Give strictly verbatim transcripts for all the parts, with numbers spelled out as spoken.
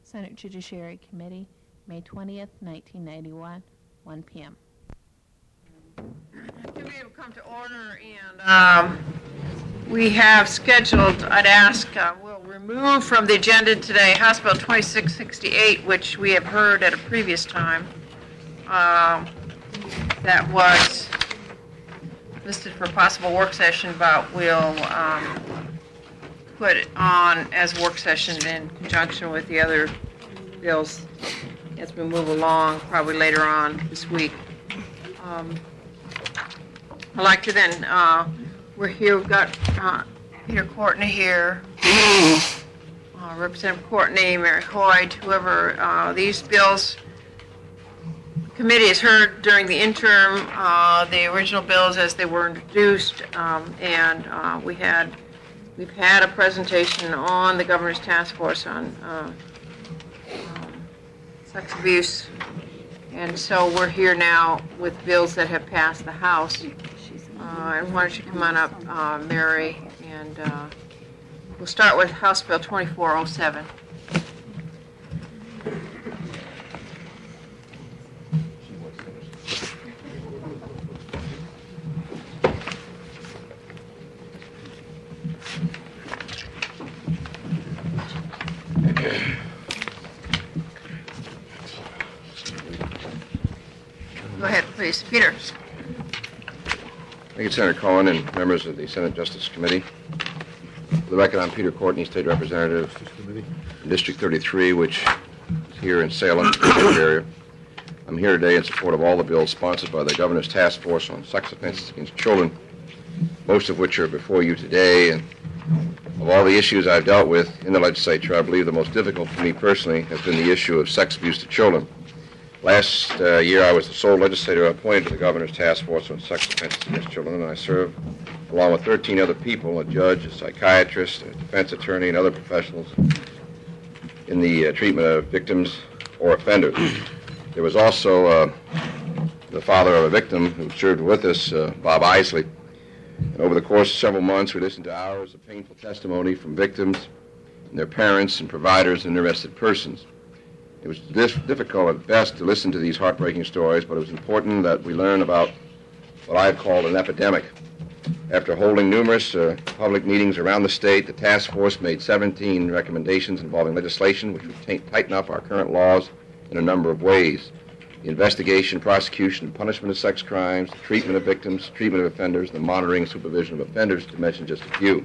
Senate Judiciary Committee, May twentieth, nineteen ninety-one, one p m Committee will come to order, and um, we have scheduled, I'd ask, uh, we'll remove from the agenda today House Bill twenty-six sixty-eight, which we have heard at a previous time. Uh, that was listed for possible work session, but we'll um, put it on as work session in conjunction with the other bills as we move along, probably later on this week. Um, I'd like to then, uh, we're here, we've got uh, Peter Courtney here, uh, Representative Courtney, Mary Hoyt, whoever. Uh, these bills, the committee has heard during the interim uh, the original bills as they were introduced, um, and uh, we had, we've had a presentation on the Governor's Task Force on uh, um, sex abuse. And so we're here now with bills that have passed the House. Uh, and why don't you come on up, uh, Mary, and uh, we'll start with House Bill twenty-four oh seven. Go ahead, please. Peter. Thank you, Senator Cohen and members of the Senate Justice Committee. For the record, I'm Peter Courtney, State Representative from District thirty-three, which is here in Salem area. I'm here today in support of all the bills sponsored by the Governor's Task Force on Sex Offenses Against Children, most of which are before you today. And of all the issues I've dealt with in the legislature, I believe the most difficult for me personally has been the issue of sex abuse to children. Last uh, year, I was the sole legislator appointed to the Governor's Task Force on Sex Offenses Against Children, and I served along with thirteen other people, a judge, a psychiatrist, a defense attorney, and other professionals in the uh, treatment of victims or offenders. There was also uh, the father of a victim who served with us, uh, Bob Isley. And over the course of several months, we listened to hours of painful testimony from victims and their parents and providers and interested persons. It was difficult at best to listen to these heartbreaking stories, but it was important that we learn about what I've called an epidemic. After holding numerous uh, public meetings around the state, the task force made seventeen recommendations involving legislation which would t- tighten up our current laws in a number of ways. The investigation, prosecution, and punishment of sex crimes, the treatment of victims, treatment of offenders, the monitoring and supervision of offenders, to mention just a few.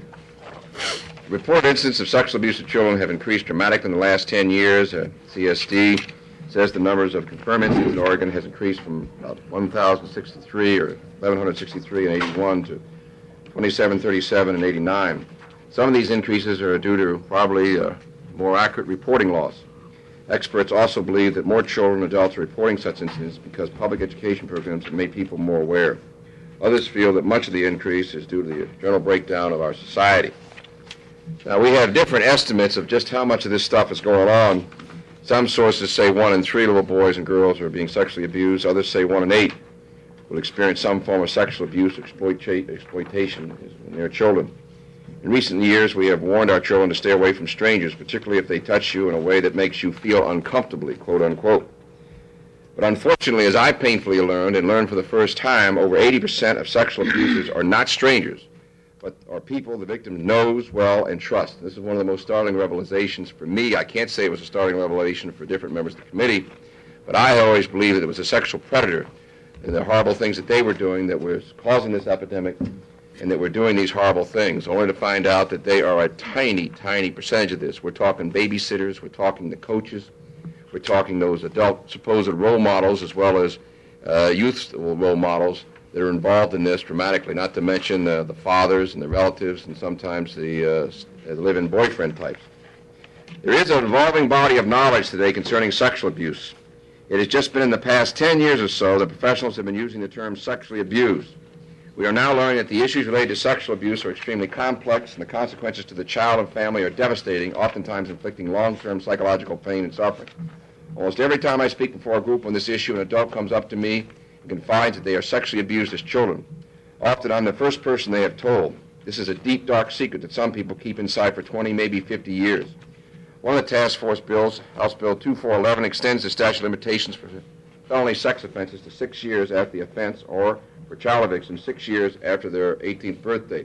Reported incidents of sexual abuse of children have increased dramatically in the last ten years. Uh, C S D says the numbers of confirmed incidents in Oregon has increased from about one thousand sixty-three or eleven sixty-three in eighty-one to twenty-seven thirty-seven in eighty-nine. Some of these increases are due to probably uh, more accurate reporting laws. Experts also believe that more children and adults are reporting such incidents because public education programs have made people more aware. Others feel that much of the increase is due to the general breakdown of our society. Now, we have different estimates of just how much of this stuff is going on. Some sources say one in three little boys and girls are being sexually abused. Others say one in eight will experience some form of sexual abuse or exploita- exploitation when they're children. In recent years, we have warned our children to stay away from strangers, particularly if they touch you in a way that makes you feel uncomfortably, quote unquote. But unfortunately, as I painfully learned, and learned for the first time, over eighty percent of sexual abusers are not strangers, but are people the victim knows well and trusts. This is one of the most startling revelations for me. I can't say it was a startling revelation for different members of the committee, but I always believed that it was a sexual predator and the horrible things that they were doing that was causing this epidemic and that were doing these horrible things, only to find out that they are a tiny, tiny percentage of this. We're talking babysitters, we're talking the coaches, we're talking those adult supposed role models as well as uh, youth role models that are involved in this dramatically, not to mention uh, the fathers and the relatives and sometimes the uh, live-in boyfriend types. There is an evolving body of knowledge today concerning sexual abuse. It has just been in the past ten years or so that professionals have been using the term sexually abused. We are now learning that the issues related to sexual abuse are extremely complex and the consequences to the child and family are devastating, oftentimes inflicting long-term psychological pain and suffering. Almost every time I speak before a group on this issue, an adult comes up to me and confides that they are sexually abused as children. Often I'm the first person they have told. This is a deep, dark secret that some people keep inside for twenty, maybe fifty years. One of the task force bills, House Bill two four one one, extends the statute of limitations for felony sex offenses to six years after the offense, or for child evictions, six years after their eighteenth birthday.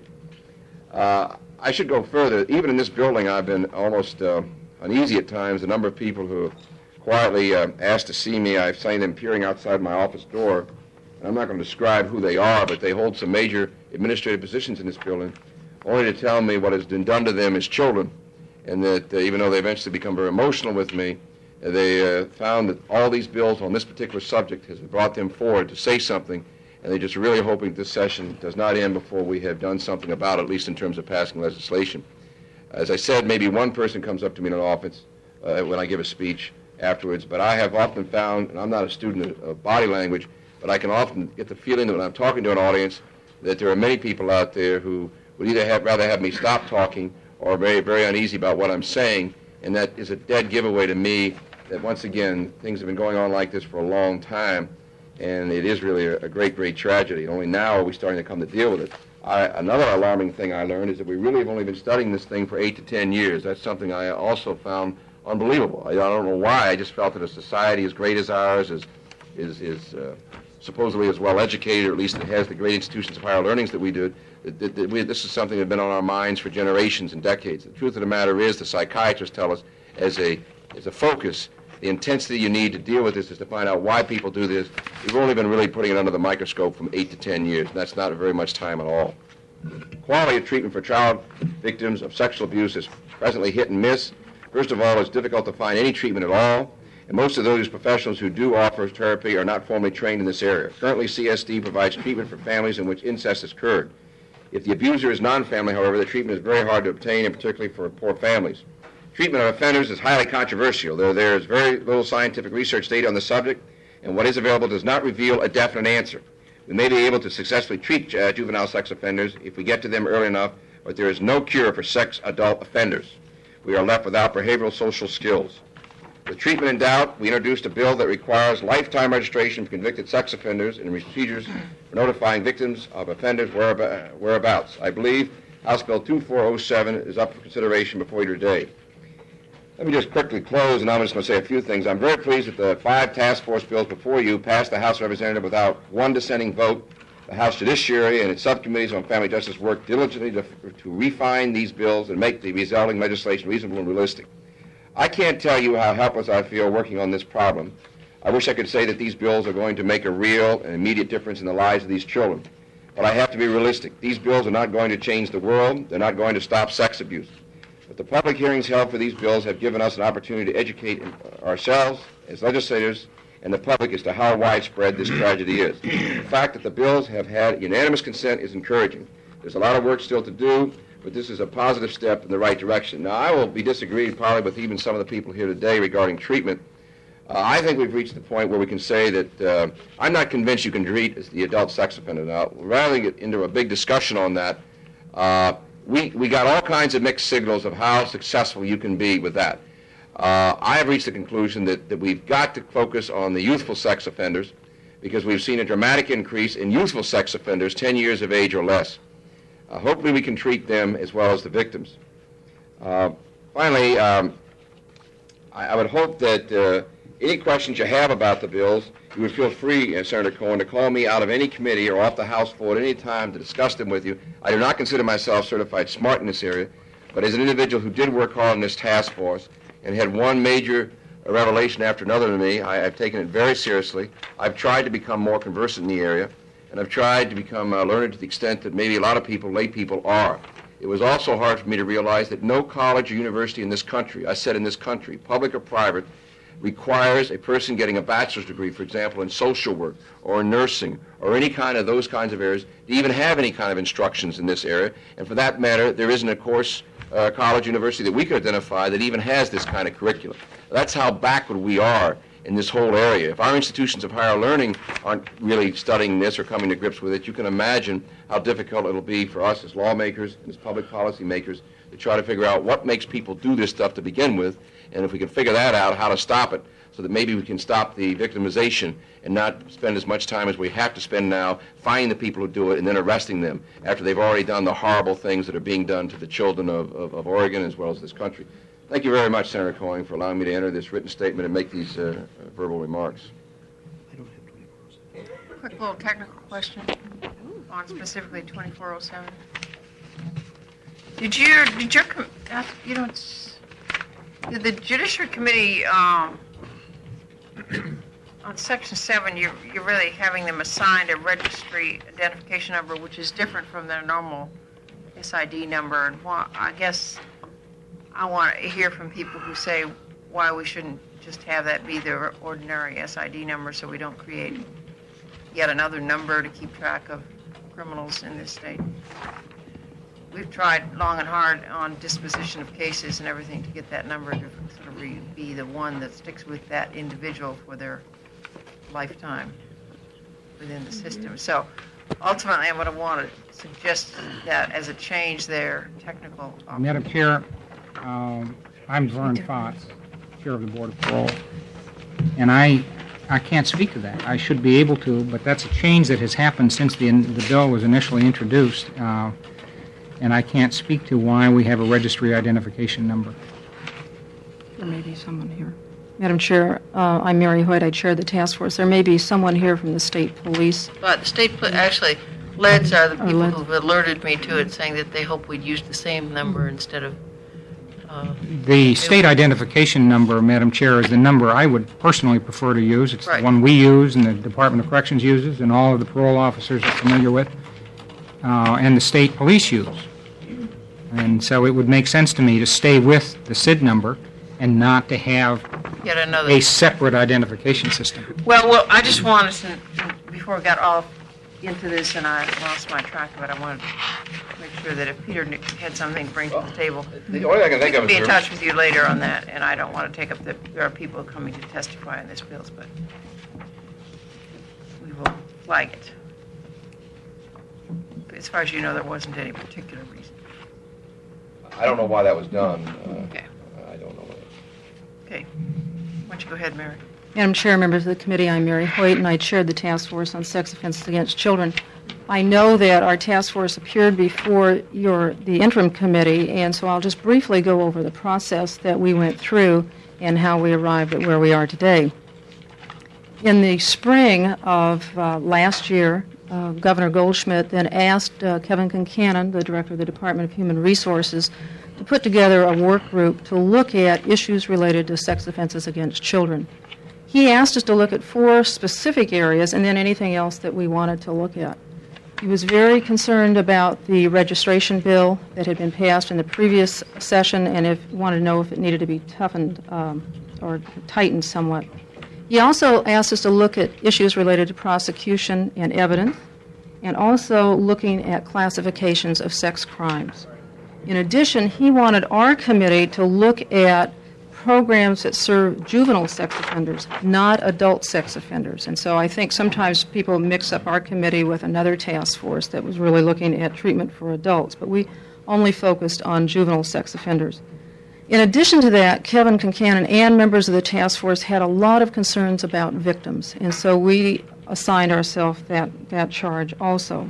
Uh, I should go further. Even in this building, I've been almost uh, uneasy at times. The number of people who quietly uh, asked to see me, I've seen them peering outside my office door. And I'm not going to describe who they are, but they hold some major administrative positions in this building, only to tell me what has been done to them as children, and that uh, even though they eventually become very emotional with me, uh, they uh, found that all these bills on this particular subject has brought them forward to say something, and they're just really hoping this session does not end before we have done something about it, at least in terms of passing legislation. As I said, maybe one person comes up to me in an office uh, when I give a speech afterwards, but I have often found, and I'm not a student of body language, but I can often get the feeling that when I'm talking to an audience that there are many people out there who would either have, rather have me stop talking or are very, very uneasy about what I'm saying, and that is a dead giveaway to me that, once again, things have been going on like this for a long time, and it is really a, a great, great tragedy. Only now are we starting to come to deal with it. I, another alarming thing I learned is that we really have only been studying this thing for eight to ten years. That's something I also found unbelievable. I, I don't know why. I just felt that a society as great as ours is, is, is uh, supposedly as well educated, or at least it has the great institutions of higher learnings that we do, that, that, that we, this is something that has been on our minds for generations and decades. The truth of the matter is, the psychiatrists tell us, as a, as a focus, the intensity you need to deal with this is to find out why people do this. We've only been really putting it under the microscope from eight to ten years, and that's not very much time at all. Quality of treatment for child victims of sexual abuse is presently hit and miss. First of all, it's difficult to find any treatment at all, and most of those professionals who do offer therapy are not formally trained in this area. Currently, C S D provides treatment for families in which incest has occurred. If the abuser is non-family, however, the treatment is very hard to obtain, and particularly for poor families. Treatment of offenders is highly controversial. There, there is very little scientific research data on the subject, and what is available does not reveal a definite answer. We may be able to successfully treat uh, juvenile sex offenders if we get to them early enough, but there is no cure for sex adult offenders. We are left without behavioral social skills. With treatment in doubt, we introduced a bill that requires lifetime registration for convicted sex offenders and procedures for notifying victims of offenders' whereabouts. I believe House Bill two four oh seven is up for consideration before you today. Let me just quickly close, and I'm just going to say a few things. I'm very pleased that the five task force bills before you passed the House of Representatives without one dissenting vote. The House Judiciary and its subcommittees on family justice worked diligently to, to refine these bills and make the resulting legislation reasonable and realistic. I can't tell you how helpless I feel working on this problem. I wish I could say that these bills are going to make a real and immediate difference in the lives of these children. But I have to be realistic. These bills are not going to change the world. They're not going to stop sex abuse. But the public hearings held for these bills have given us an opportunity to educate ourselves as legislators and the public as to how widespread this tragedy is. The fact that the bills have had unanimous consent is encouraging. There's a lot of work still to do, but this is a positive step in the right direction. Now, I will be disagreed probably with even some of the people here today regarding treatment. Uh, I think we've reached the point where we can say that uh, I'm not convinced you can treat as the adult sex offender. Now, rather than get into a big discussion on that, uh, we, we got all kinds of mixed signals of how successful you can be with that. Uh, I have reached the conclusion that, that we've got to focus on the youthful sex offenders because we've seen a dramatic increase in youthful sex offenders ten years of age or less. Uh, hopefully we can treat them as well as the victims. Uh, finally, um, I, I would hope that uh, any questions you have about the bills, you would feel free, uh, Senator Cohen, to call me out of any committee or off the House floor at any time to discuss them with you. I do not consider myself certified smart in this area, but as an individual who did work hard in this task force and had one major revelation after another to me, I, I've taken it very seriously. I've tried to become more conversant in the area, and I've tried to become uh, learned to the extent that maybe a lot of people, lay people, are. It was also hard for me to realize that no college or university in this country, I said in this country, public or private, requires a person getting a bachelor's degree, for example, in social work or in nursing or any kind of those kinds of areas to even have any kind of instructions in this area. And for that matter, there isn't a course, uh, college, university that we could identify that even has this kind of curriculum. That's how backward we are in this whole area. If our institutions of higher learning aren't really studying this or coming to grips with it, you can imagine how difficult it'll be for us as lawmakers and as public policy makers to try to figure out what makes people do this stuff to begin with, and if we can figure that out, how to stop it so that maybe we can stop the victimization and not spend as much time as we have to spend now finding the people who do it and then arresting them after they've already done the horrible things that are being done to the children of, of, of Oregon as well as this country. Thank you very much, Senator Coyne, for allowing me to enter this written statement and make these uh, verbal remarks. Quick little technical question on specifically twenty-four oh seven. Did you, did your, com- uh, you know, it's, did the Judiciary Committee, um, on section seven, you're, you're really having them assigned a registry identification number, which is different from their normal S I D number. And why, I guess I want to hear from people who say why we shouldn't just have that be their ordinary S I D number so we don't create yet another number to keep track of criminals in this state. We've tried long and hard on disposition of cases and everything to get that number to sort of re- be the one that sticks with that individual for their lifetime within the system. So ultimately, I'm going to want to suggest that as a change there, technical. Um, Madam Chair, um, I'm Vern Fox, Chair of the Board of Parole, and I I can't speak to that. I should be able to, but that's a change that has happened since the the bill was initially introduced, uh, and I can't speak to why we have a registry identification number. There may be someone here. Madam Chair, uh, I'm Mary Hoyt. I chair the task force. There may be someone here from the state police. But the state, pol- actually, L E Ds are the Oh, people L E D. who've alerted me to it, saying that they hope we'd use the same number instead of, uh, The state identification number, Madam Chair, is the number I would personally prefer to use. It's the Right. one we use and the Department of Corrections uses and all of the parole officers are familiar with, uh, and the state police use. And so it would make sense to me to stay with the S I D number and not to have yet another. a separate identification system. Well, well, I just wanted to, before we got off into this and I lost my track of it, I wanted to make sure that if Peter kn- had something to bring to the table, The only thing I can we think of can is... be in there- touch with you later on that, and I don't want to take up the, there are people coming to testify on this bills, but we will flag it. But as far as you know, there wasn't any particular reason. I don't know why that was done. Uh, Okay. I don't know. Okay. Why don't you go ahead, Mary? Madam Chair, members of the committee, I'm Mary Hoyt, and I chaired the task force on sex offenses against children. I know that our task force appeared before your the interim committee, and so I'll just briefly go over the process that we went through and how we arrived at where we are today. In the spring of uh, last year, uh, Governor Goldschmidt then asked uh, Kevin Concannon, the director of the Department of Human Resources, to put together a work group to look at issues related to sex offenses against children. He asked us to look at four specific areas and then anything else that we wanted to look at. He was very concerned about the registration bill that had been passed in the previous session and if wanted to know if it needed to be toughened um, or tightened somewhat. He also asked us to look at issues related to prosecution and evidence and also looking at classifications of sex crimes. In addition, he wanted our committee to look at programs that serve juvenile sex offenders, not adult sex offenders. And so I think sometimes people mix up our committee with another task force that was really looking at treatment for adults, but we only focused on juvenile sex offenders. In addition to that, Kevin Concannon and members of the task force had a lot of concerns about victims, and so we assigned ourselves that, that charge also.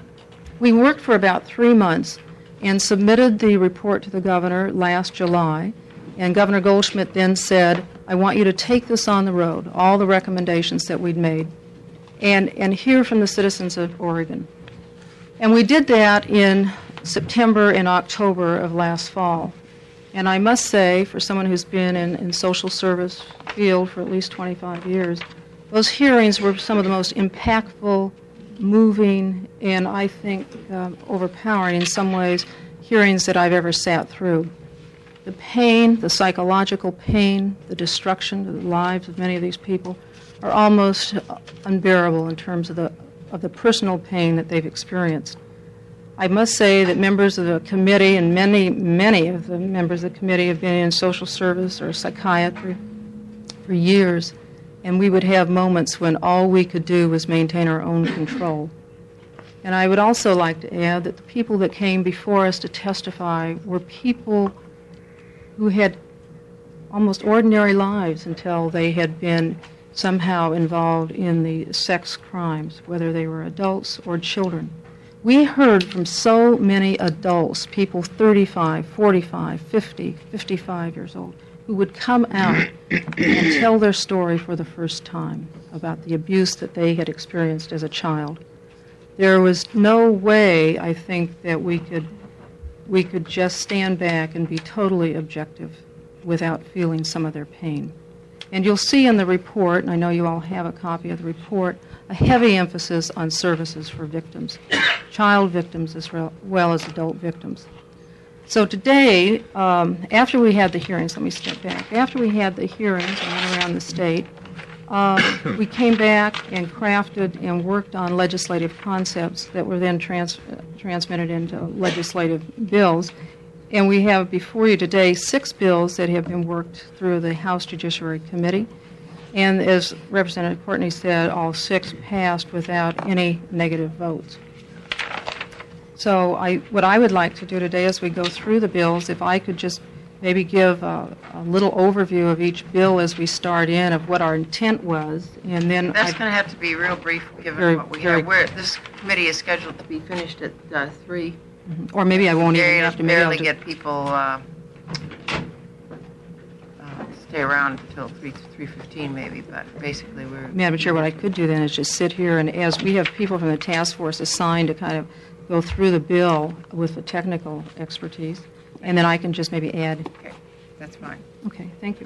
We worked for about three months and submitted the report to the governor last July. And Governor Goldschmidt then said, I want you to take this on the road, all the recommendations that we'd made, and, and hear from the citizens of Oregon. And we did that in September and October of last fall. And I must say, for someone who's been in, in social service field for at least twenty-five years, those hearings were some of the most impactful, moving, and I think um, overpowering in some ways hearings that I've ever sat through. The pain, the psychological pain, the destruction of the lives of many of these people are almost unbearable in terms of the of the personal pain that they've experienced. I must say that members of the committee and many, many of the members of the committee have been in social service or psychiatry for years, and we would have moments when all we could do was maintain our own control. And I would also like to add that the people that came before us to testify were people who had almost ordinary lives until they had been somehow involved in the sex crimes, whether they were adults or children. We heard from so many adults, people thirty-five, forty-five, fifty, fifty-five years old, who would come out and tell their story for the first time about the abuse that they had experienced as a child. There was no way, I think, that we could we could just stand back and be totally objective without feeling some of their pain. And you'll see in the report, and I know you all have a copy of the report, a heavy emphasis on services for victims, child victims as well as adult victims. So today, um, after we had the hearings, let me step back, after we had the hearings and went around the state, uh, we came back and crafted and worked on legislative concepts that were then trans- uh, transmitted into legislative bills. And we have before you today six bills that have been worked through the House Judiciary Committee. And as Representative Courtney said, all six passed without any negative votes. So I, what I would like to do today as we go through the bills, if I could just maybe give a, a little overview of each bill as we start in of what our intent was, and then That's I- going to have to be real brief, given Very- what we very- have. Where this committee is scheduled to be finished at uh, three. or maybe I won't even Barely have to. Maybe I'll barely just- get people uh, uh, stay around until three three fifteen, maybe. But basically, we're Madam Chair, what I could do then is just sit here, and as we have people from the task force assigned to kind of go through the bill with the technical expertise, and then I can just maybe add. okay. That's fine. Okay, thank you.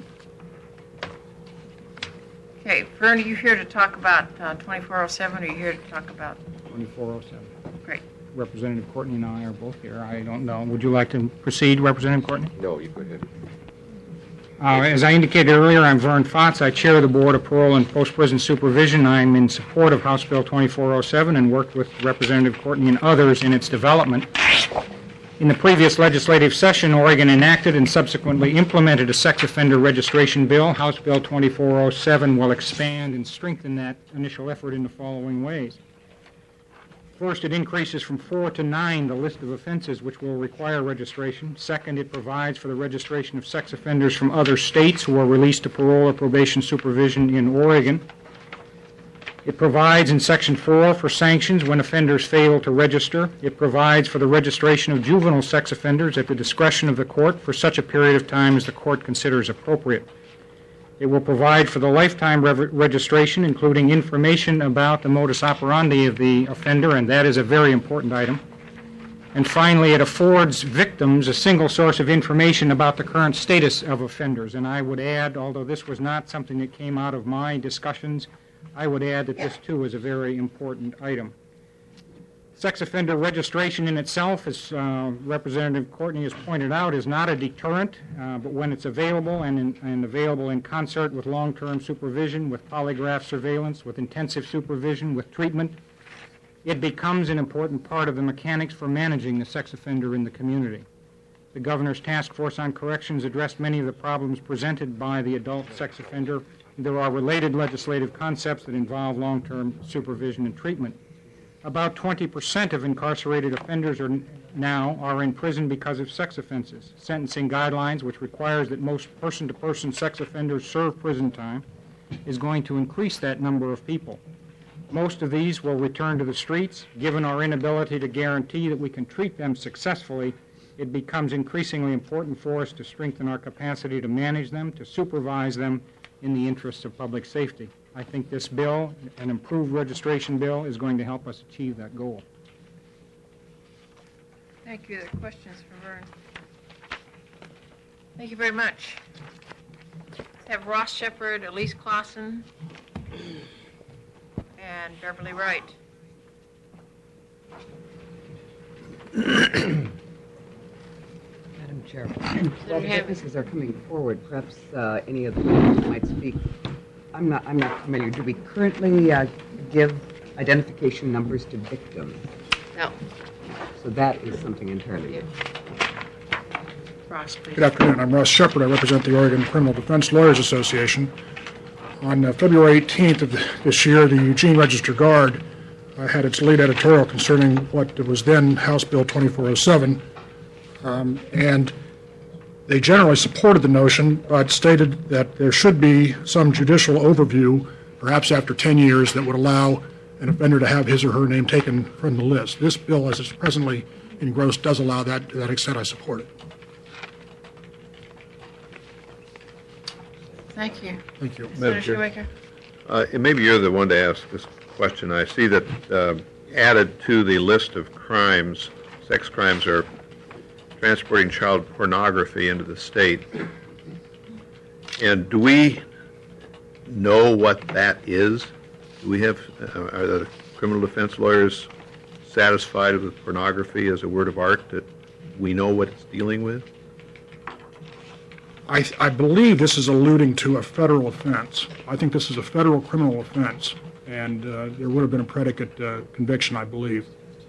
Okay, Vern, are you here to talk about uh, twenty-four oh seven, or are you here to talk about, twenty-four oh seven. great. Representative Courtney and I are both here. I don't know. Would you like to proceed, Representative Courtney? No, you go ahead. Uh, As I indicated earlier, I'm Vern Fotz. I chair the Board of Parole and Post-Prison Supervision. I'm in support of House Bill twenty-four oh seven and worked with Representative Courtney and others in its development. In the previous legislative session, Oregon enacted and subsequently implemented a sex offender registration bill. House Bill twenty-four oh seven will expand and strengthen that initial effort in the following ways. First, it increases from four to nine the list of offenses which will require registration. Second, it provides for the registration of sex offenders from other states who are released to parole or probation supervision in Oregon. It provides in Section four for sanctions when offenders fail to register. It provides for the registration of juvenile sex offenders at the discretion of the court for such a period of time as the court considers appropriate. It will provide for the lifetime re- registration, including information about the modus operandi of the offender, and that is a very important item. And finally, it affords victims a single source of information about the current status of offenders. And I would add, although this was not something that came out of my discussions, I would add that this, too, is a very important item. Sex offender registration in itself, as uh, Representative Courtney has pointed out, is not a deterrent, uh, but when it's available and, in, and available in concert with long-term supervision, with polygraph surveillance, with intensive supervision, with treatment, it becomes an important part of the mechanics for managing the sex offender in the community. The Governor's Task Force on Corrections addressed many of the problems presented by the adult sex offender. There are related legislative concepts that involve long-term supervision and treatment. About twenty percent of incarcerated offenders are now are in prison because of sex offenses. Sentencing guidelines, which requires that most person-to-person sex offenders serve prison time, is going to increase that number of people. Most of these will return to the streets. Given our inability to guarantee that we can treat them successfully, it becomes increasingly important for us to strengthen our capacity to manage them, to supervise them in the interests of public safety. I think this bill, an improved registration bill, is going to help us achieve that goal. Thank you. The questions for Vern. Thank you very much. Let's have Ross Shepard, Elise Clausen, and Beverly Wright. Madam Chair, while the have- witnesses are coming forward, perhaps uh, any of the witnesses might speak. I'm not, I'm not familiar. Do we currently uh, give identification numbers to victims? No. So that is something entirely new. Ross, please. Good afternoon. I'm Ross Shepard. I represent the Oregon Criminal Defense Lawyers Association. On uh, February eighteenth of this year, the Eugene Register Guard uh, had its lead editorial concerning what was then House Bill twenty-four oh seven, um, and they generally supported the notion, but stated that there should be some judicial overview, perhaps after ten years, that would allow an offender to have his or her name taken from the list. This bill, as it's presently engrossed, does allow that. To that extent, I support it. Thank you. Thank you. Senator Madam Chair. Shoemaker? Uh, and maybe you're the one to ask this question. I see that uh, added to the list of crimes, sex crimes, are transporting child pornography into the state. And do we know what that is? Do we have, uh, are the criminal defense lawyers satisfied with pornography as a word of art, that we know what it's dealing with? I, I believe this is alluding to a federal offense. I think this is a federal criminal offense, and uh, there would have been a predicate uh, conviction, I believe.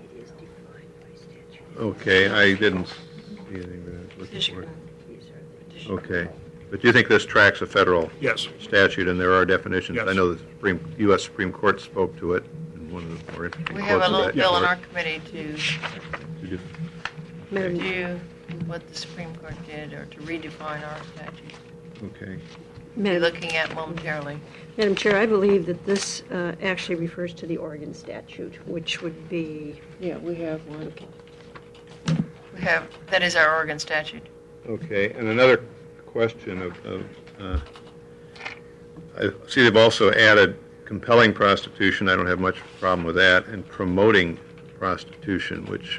Okay, I didn't see anything that I was looking for. Okay, but you think this tracks a federal Yes. statute, and there are definitions? Yes. I know the Supreme, U S Supreme Court spoke to it in one of the more interesting We quotes have a of little that bill in court. our committee to To do- do what the Supreme Court did, or to redefine our statute. Okay. We're Madam, looking at momentarily. Madam Chair, I believe that this uh, actually refers to the Oregon statute, which would be, Yeah, we have one. We have, that is our Oregon statute. Okay, and another question of, of uh, I see they've also added compelling prostitution. I don't have much problem with that, and promoting prostitution, which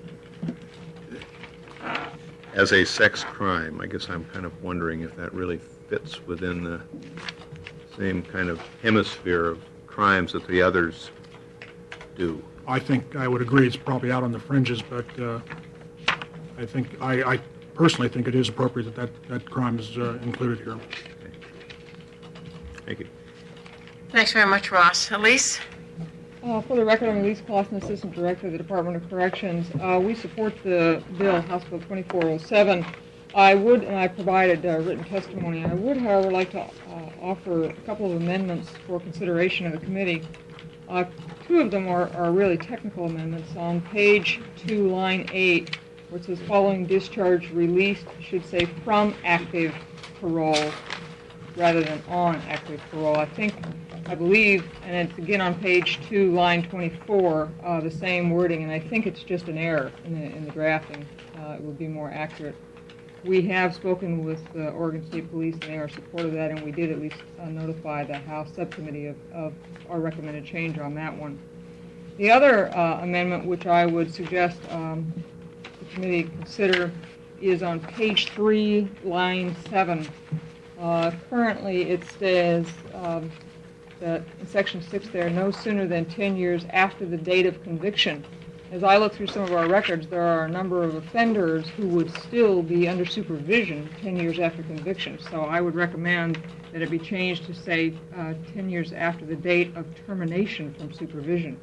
as a sex crime. I guess I'm kind of wondering if that really fits within the same kind of hemisphere of crimes that the others do. I think I would agree it's probably out on the fringes, but uh, I think, I, I personally think it is appropriate that that, that crime is uh, included here. Thank you. Thanks very much, Ross. Elise? Uh, For the record, I'm Elise Clausen, Assistant Director of the Department of Corrections. Uh, We support the bill, House Bill twenty-four oh seven. I would, and I provided uh, written testimony, I would, however, like to uh, offer a couple of amendments for consideration of the committee. Uh, Two of them are are really technical amendments. On page two, line eight, where it says, following discharge released, should say from active parole rather than on active parole. I think, I believe, and it's again on page two, line twenty-four, uh, the same wording, and I think it's just an error in the, in the drafting. Uh, it would be more accurate. We have spoken with the Oregon State Police, and they are supportive of that, and we did at least uh, notify the House subcommittee of, of our recommended change on that one. The other uh, amendment, which I would suggest um, the committee consider, is on page three, line seven. Uh, currently, it says um, that in section six there, no sooner than ten years after the date of conviction. As I look through some of our records, there are a number of offenders who would still be under supervision ten years after conviction. So I would recommend that it be changed to say uh, ten years after the date of termination from supervision,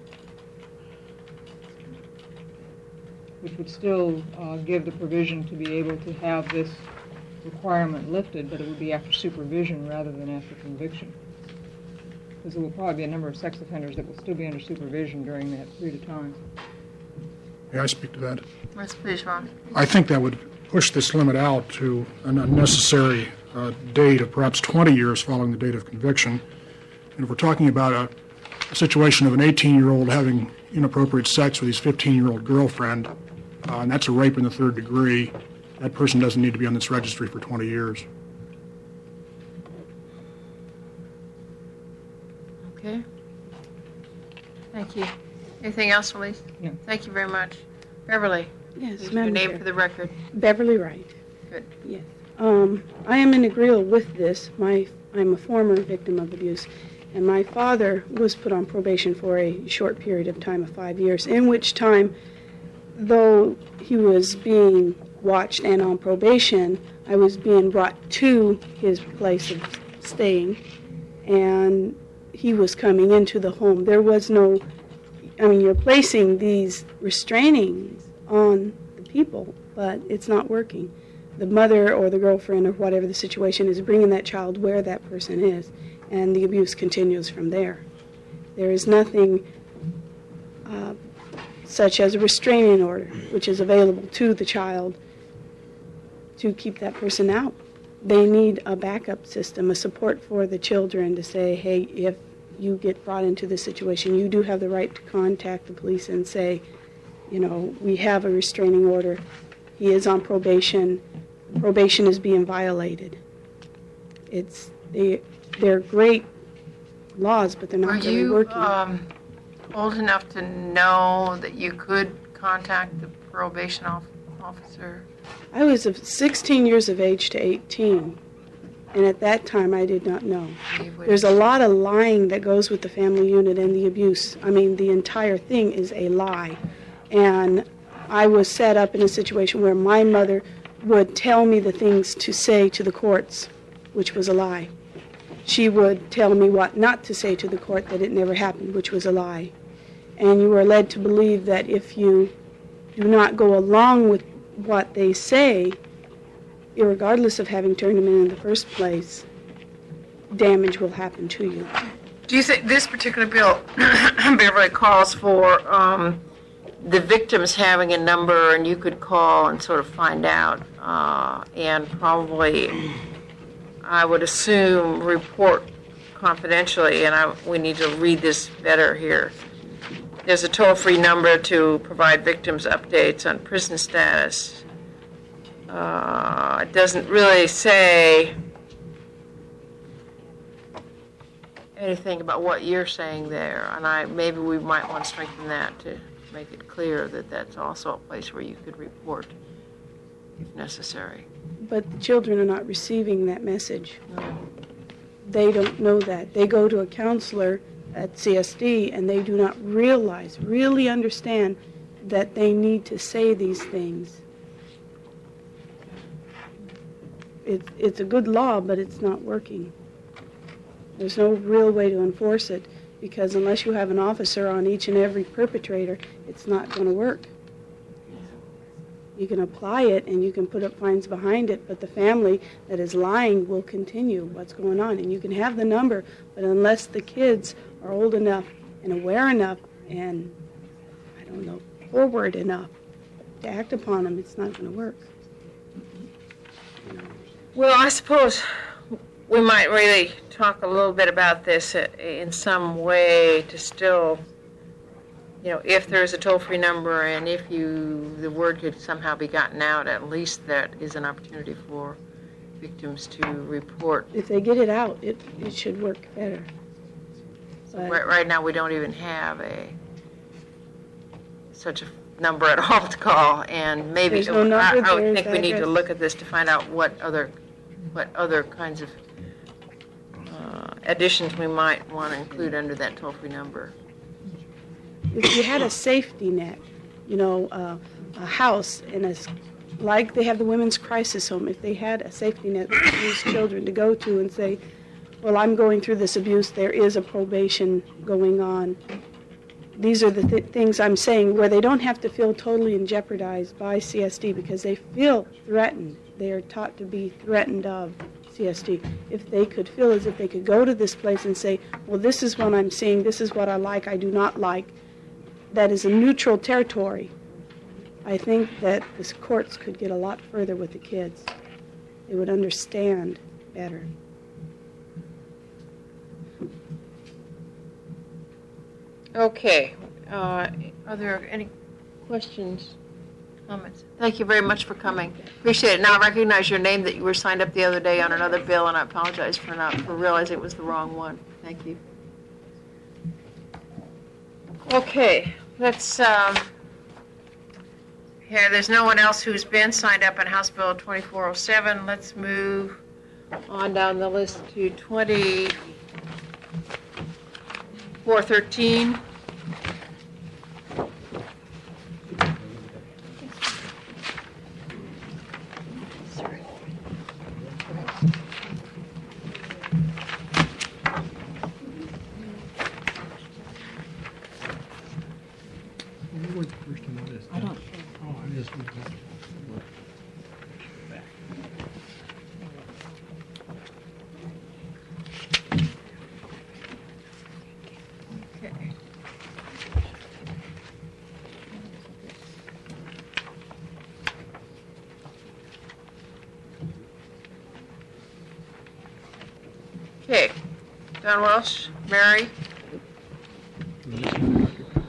which would still uh, give the provision to be able to have this requirement lifted, but it would be after supervision rather than after conviction. Because there will probably be a number of sex offenders that will still be under supervision during that period of time. May I speak to that? Yes, please, Ron. I think that would push this limit out to an unnecessary uh, date of perhaps twenty years following the date of conviction. And if we're talking about a, a situation of an eighteen-year-old having inappropriate sex with his fifteen-year-old girlfriend, uh, and that's a rape in the third degree, that person doesn't need to be on this registry for twenty years. Okay. Thank you. Anything else, Elise? No. Thank you very much. Beverly? Yes, Please, your Madam name Chair. for the record. Beverly Wright. Good. Yes. Um, I am in agreement with this. My, I'm a former victim of abuse, and my father was put on probation for a short period of time of five years, in which time, though he was being watched and on probation, I was being brought to his place of staying, and he was coming into the home. There was no, I mean, you're placing these restrainings on the people, but it's not working. The mother or the girlfriend or whatever the situation is bringing that child where that person is, and the abuse continues from there. There is nothing uh, such as a restraining order, which is available to the child to keep that person out. They need a backup system, a support for the children to say, hey, if you get brought into this situation, you do have the right to contact the police and say, you know, we have a restraining order. He is on probation. Probation is being violated. It's they, they're great laws, but they're Were not really you working. um, old enough to know that you could contact the probation off- officer? I was of sixteen years of age to eighteen, and at that time I did not know. You would- There's a lot of lying that goes with the family unit and the abuse. I mean, the entire thing is a lie. And I was set up in a situation where my mother would tell me the things to say to the courts, which was a lie. She would tell me what not to say to the court, that it never happened, which was a lie. And you are led to believe that if you do not go along with what they say, irregardless of having turned them in in the first place, damage will happen to you. Do you think this particular bill, Beverly, calls for um, the victims having a number and you could call and sort of find out, uh, and probably, I would assume, report confidentially, and I, we need to read this better here. There's a toll-free number to provide victims updates on prison status. Uh, it doesn't really say anything about what you're saying there, and I maybe we might want to strengthen that to make it clear that that's also a place where you could report if necessary. But the children are not receiving that message. They don't know that. They go to a counselor at C S D and they do not realize, really understand that they need to say these things. It, it's a good law, but it's not working. There's no real way to enforce it, because unless you have an officer on each and every perpetrator, it's not going to work. You can apply it and you can put up fines behind it, but the family that is lying will continue what's going on. And you can have the number, but unless the kids are old enough and aware enough and, I don't know, forward enough to act upon them, it's not going to work. Well, I suppose we might really talk a little bit about this in some way to still, you know, if there's a toll-free number and if you, the word could somehow be gotten out, at least that is an opportunity for victims to report. If they get it out, it, it should work better. But Right, right now, we don't even have a, such a number at all to call, and maybe, There's no number, I, I would there's think we need to address. look at this to find out what other, what other kinds of uh, additions we might want to include under that toll-free number. if you had a safety net, you know, uh, a house and a, s- like they have the women's crisis home, if they had a safety net for these children to go to and say, well, I'm going through this abuse, there is a probation going on. These are the th- things I'm saying, where they don't have to feel totally jeopardized by C S D because they feel threatened. They are taught to be threatened of C S D. If they could feel as if they could go to this place and say, well, this is what I'm seeing, this is what I like, I do not like, that is a neutral territory. I think that the courts could get a lot further with the kids. They would understand better. Okay. Uh, Are there any questions, comments? Thank you very much for coming. Appreciate it. Now I recognize your name that you were signed up the other day on another bill, and I apologize for not, for realizing it was the wrong one. Thank you. Okay, let's, um, here, there's no one else who's been signed up on House Bill twenty-four oh seven. Let's move on down the list to twenty-four thirteen. I don't. Oh, I just. Okay. Okay. Don Welsh, Mary,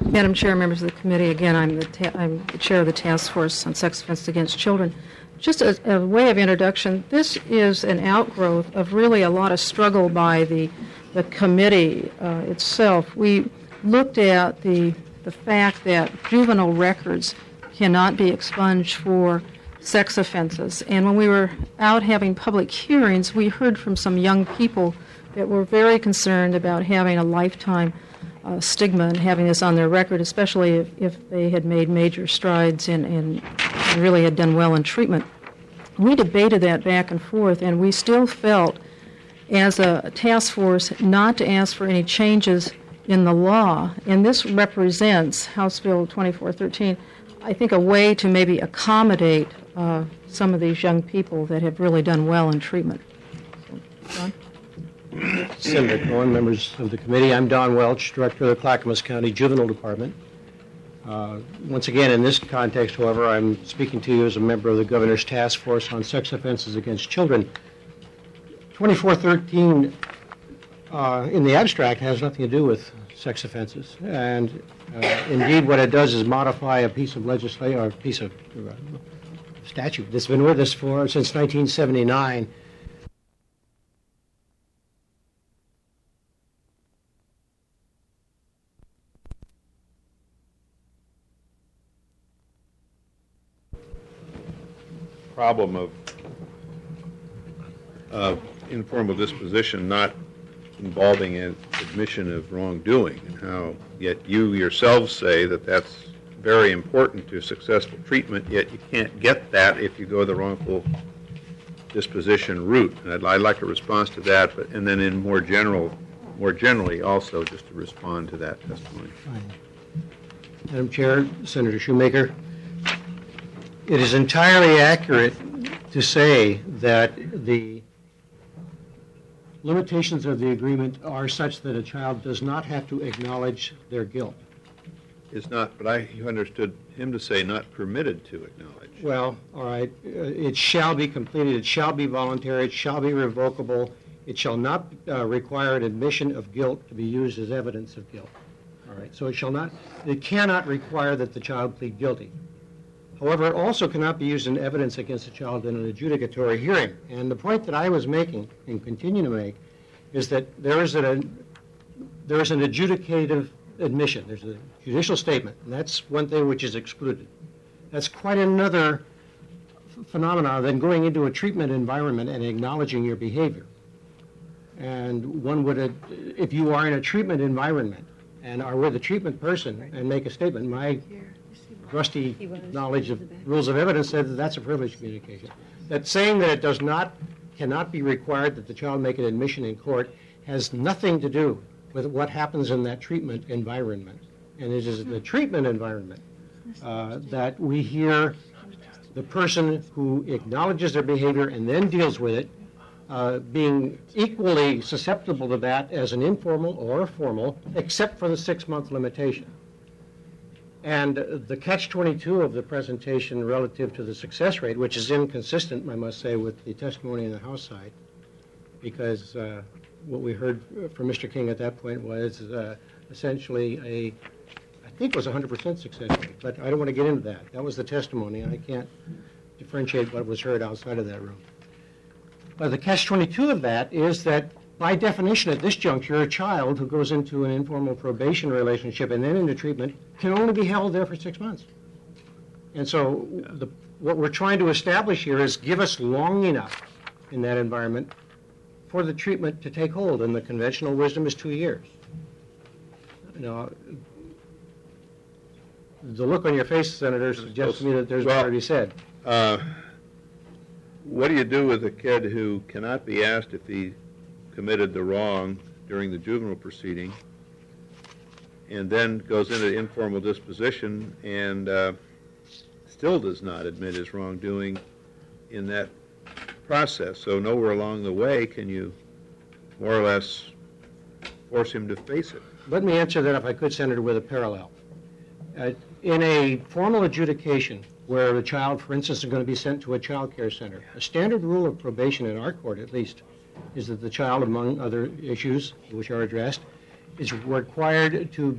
Madam Chair, members of the committee, again, I'm the, ta- I'm the chair of the Task Force on Sex Offenses Against Children. Just a, a way of introduction, this is an outgrowth of really a lot of struggle by the, the committee uh, itself. We looked at the, the fact that juvenile records cannot be expunged for sex offenses. And when we were out having public hearings, we heard from some young people that were very concerned about having a lifetime uh, stigma and having this on their record, especially if, if they had made major strides and, and really had done well in treatment. We debated that back and forth, and we still felt, as a task force, not to ask for any changes in the law. And this represents, House Bill twenty-four thirteen, I think, a way to maybe accommodate uh, some of these young people that have really done well in treatment. So, Don? Senator Cohen, members of the committee, I'm Don Welch, Director of the Clackamas County Juvenile Department. Uh, once again, in this context, however, I'm speaking to you as a member of the Governor's Task Force on Sex Offenses Against Children. twenty-four thirteen, uh, in the abstract, has nothing to do with sex offenses. And uh, indeed, what it does is modify a piece of legislation, or a piece of uh, statute that's been with us for since nineteen seventy-nine. Problem of uh, informal disposition not involving an admission of wrongdoing, and how yet you yourselves say that that's very important to successful treatment, yet you can't get that if you go the wrongful disposition route. And I'd, I'd like a response to that, but and then in more general, more generally also just to respond to that testimony. Madam Chair, Senator Shoemaker, it is entirely accurate to say that the limitations of the agreement are such that a child does not have to acknowledge their guilt. It's not, but I understood him to say not permitted to acknowledge. Well, all right, uh, it shall be completed, it shall be voluntary, it shall be revocable, it shall not uh, require an admission of guilt to be used as evidence of guilt. All right, so it shall not, it cannot require that the child plead guilty. However, it also cannot be used in evidence against a child in an adjudicatory hearing. And the point that I was making and continue to make is that there is an, there is an adjudicative admission. There's a judicial statement, and that's one thing which is excluded. That's quite another f- phenomenon than going into a treatment environment and acknowledging your behavior. And one would, uh, if you are in a treatment environment and are with a treatment person and make a statement, my rusty knowledge of rules of evidence said that that's a privileged communication. That saying that it does not, cannot be required that the child make an admission in court has nothing to do with what happens in that treatment environment. And it is in the treatment environment uh, that we hear the person who acknowledges their behavior and then deals with it uh, being equally susceptible to that as an informal or a formal, except for the six-month limitation. And the catch twenty-two of the presentation relative to the success rate, which is inconsistent, I must say, with the testimony on the House side, because uh, what we heard from Mister King at that point was uh, essentially a, I think it was a one hundred percent success rate, but I don't want to get into that. That was the testimony, and I can't differentiate what was heard outside of that room. But the catch twenty-two of that is that, by definition, at this juncture, a child who goes into an informal probation relationship and then into treatment can only be held there for six months. And so the, what we're trying to establish here is give us long enough in that environment for the treatment to take hold, and the conventional wisdom is two years. You know, the look on your face, Senator, suggests to me that there's well, already said. Uh, what do you do with a kid who cannot be asked if he committed the wrong during the juvenile proceeding, and then goes into informal disposition and uh, still does not admit his wrongdoing in that process? So nowhere along the way can you more or less force him to face it. Let me answer that, if I could, Senator, with a parallel. Uh, in a formal adjudication where the child, for instance, is going to be sent to a child care center, a standard rule of probation in our court, at least, is that the child, among other issues which are addressed, is required to be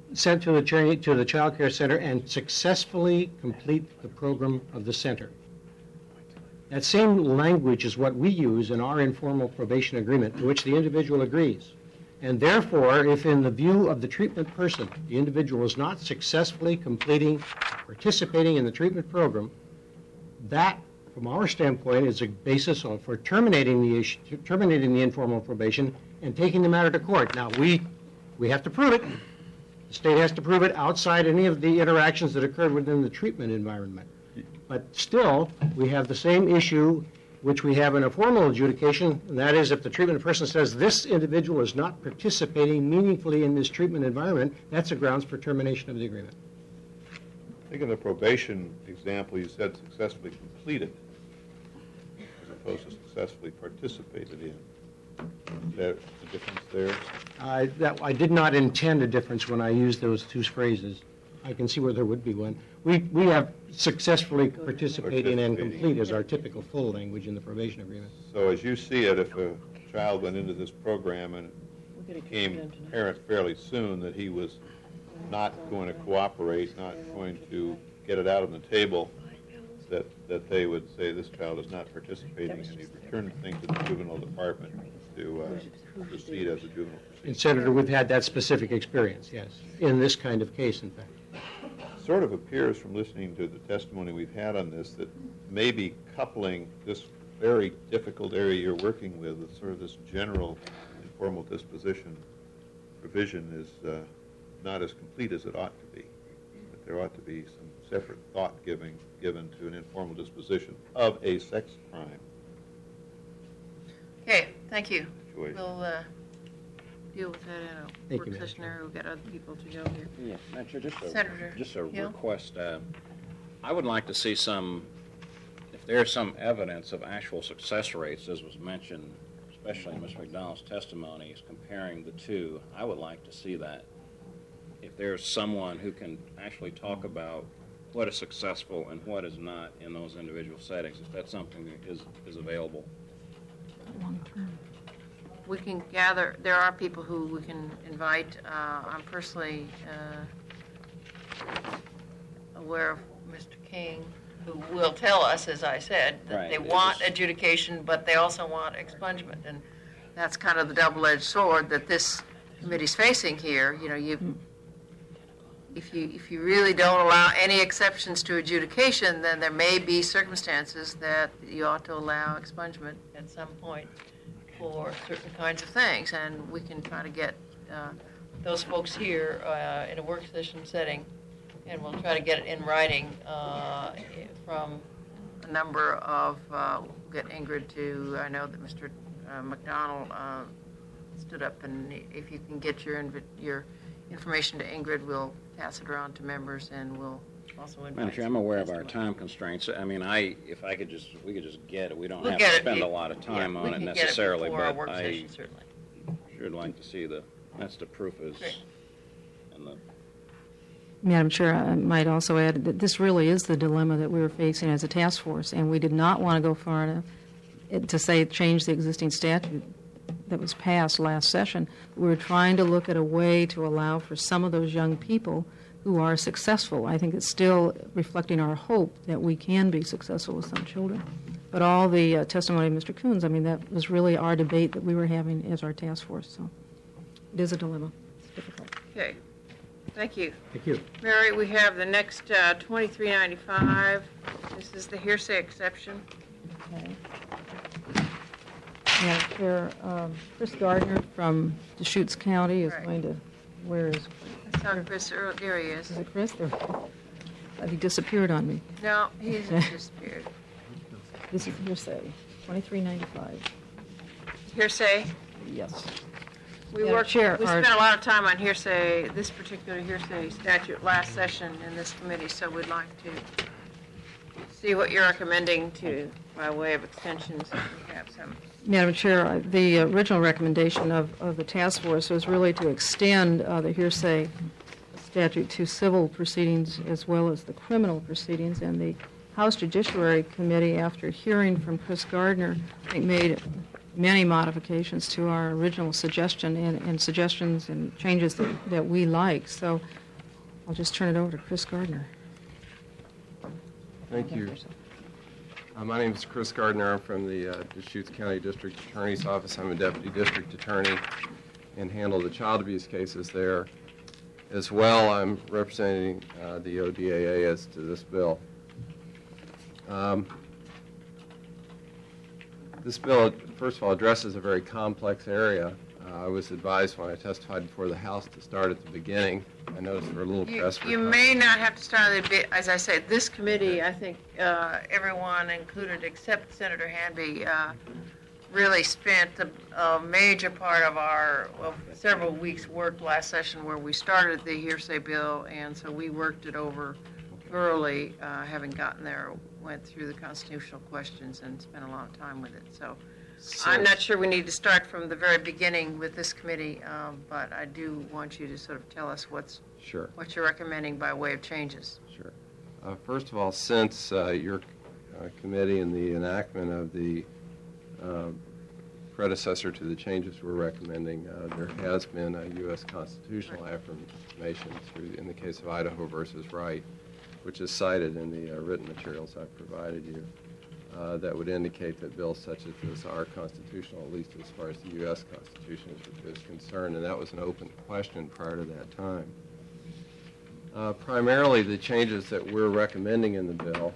sent to the, cha- to the child care center and successfully complete the program of the center. That same language is what we use in our informal probation agreement, to which the individual agrees. And therefore, if in the view of the treatment person, the individual is not successfully completing, participating in the treatment program, that, from our standpoint, is a basis of- for terminating the issue, terminating the informal probation and taking the matter to court. Now, we, we have to prove it. The state has to prove it outside any of the interactions that occurred within the treatment environment. But still, we have the same issue which we have in a formal adjudication, and that is if the treatment person says this individual is not participating meaningfully in this treatment environment, that's a grounds for termination of the agreement. I think in the probation example, you said successfully completed, as opposed to successfully participated in. Is there a difference there? I, that, I did not intend a difference when I used those two phrases. I can see where there would be one. We, we have successfully participating and complete as our typical full language in the probation agreement. So as you see it, if a child went into this program and became apparent fairly soon that he was not going to cooperate, not going to get it out on the table, that, that they would say this child is not participating, and he'd return the thing to the juvenile department to uh, proceed as a juvenile proceeding. And Senator, we've had that specific experience, yes, in this kind of case, in fact. Sort of appears from listening to the testimony we've had on this that maybe coupling this very difficult area you're working with with sort of this general informal disposition provision is uh, not as complete as it ought to be. That there ought to be some separate thought giving given to an informal disposition of a sex crime. Okay, thank you. Situation. We'll uh, deal with that in a Thank work you, Madam session, or we've got other people to go here. Yeah, Madam Chair, just a, Senator just a Hill? request. Uh, I would like to see some, if there's some evidence of actual success rates, as was mentioned, especially in Miz McDonald's testimony, is comparing the two. I would like to see that. If there's someone who can actually talk about what is successful and what is not in those individual settings, if that's something that is, is available. We can gather, there are people who we can invite. Uh, I'm personally uh, aware of Mister King, who will tell us, as I said, that Right. they It want was- adjudication, but they also want expungement. And that's kind of the double-edged sword that this committee's facing here. You know, you, if you, if you really don't allow any exceptions to adjudication, then there may be circumstances that you ought to allow expungement at some point for certain kinds of things, and we can try to get uh, those folks here uh, in a work session setting, and we'll try to get it in writing uh, from a number of, uh, we'll get Ingrid to, I know that Mister uh, McDonald uh, stood up, and if you can get your invi- your information to Ingrid, we'll pass it around to members, and we'll also invite. Madam Chair, I'm some aware of our testimony. time constraints. I mean, I, if I could just, if we could just get it, we don't We'll have get to it. spend You- a lot of time yeah, on we it can get necessarily, before our but work I session, certainly. should like to see the, that's the proof is, Great. and the Madam Chair, I might also add that this really is the dilemma that we were facing as a task force, and we did not want to go far enough it- to say change the existing statute that was passed last session. We were trying to look at a way to allow for some of those young people who are successful. I think it's still reflecting our hope that we can be successful with some children. But all the uh, testimony of Mister Coons, I mean, that was really our debate that we were having as our task force. So it is a dilemma. It's difficult. Okay, thank you. Thank you. Mary, we have the next uh, twenty-three ninety-five. This is the hearsay exception. Okay. Madam Chair, um, Chris Gardner from Deschutes County is Right. going to, where is, I saw Chris, earl- there he is. is it Chris? There. Uh, He disappeared on me. No, he's disappeared. This is hearsay, twenty-three ninety-five. Hearsay? Yes. We Madam worked, Chair, we our- spent a lot of time on hearsay, this particular hearsay statute last session in this committee, so we'd like to see what you're recommending to, by way of extensions, if we have some. Madam Chair, I- the original recommendation of, of the task force was really to extend uh, the hearsay statute to civil proceedings as well as the criminal proceedings, and the House Judiciary Committee, after hearing from Chris Gardner, I think made many modifications to our original suggestion and, and suggestions and changes that, that we like. So I'll just turn it over to Chris Gardner. Thank you. Uh, my name is Chris Gardner. I'm from the uh, Deschutes County District Attorney's Office. I'm a Deputy District Attorney and handle the child abuse cases there. As well, I'm representing uh, the O D A A as to this bill. Um, this bill, first of all, addresses a very complex area. Uh, I was advised when I testified before the House to start at the beginning. I noticed we're a little You, pressed for you time. may not have to start at the bit, as I said, this committee, I think, uh, everyone included except Senator Hanby, uh, really spent a, a major part of our, well, several weeks' work last session where we started the hearsay bill, and so we worked it over thoroughly, uh, having gotten there, went through the constitutional questions and spent a lot of time with it. So I'm not sure we need to start from the very beginning with this committee, um, but I do want you to sort of tell us what's Sure. what you're recommending by way of changes. Sure. Uh, first of all, since uh, your uh, committee and the enactment of the uh, predecessor to the changes we're recommending, uh, there has been a U S constitutional affirmation through, in the case of Idaho versus Wright, which is cited in the uh, written materials I've provided you, uh, that would indicate that bills such as this are constitutional, at least as far as the U S Constitution is, is concerned, and that was an open question prior to that time. Uh, primarily, the changes that we're recommending in the bill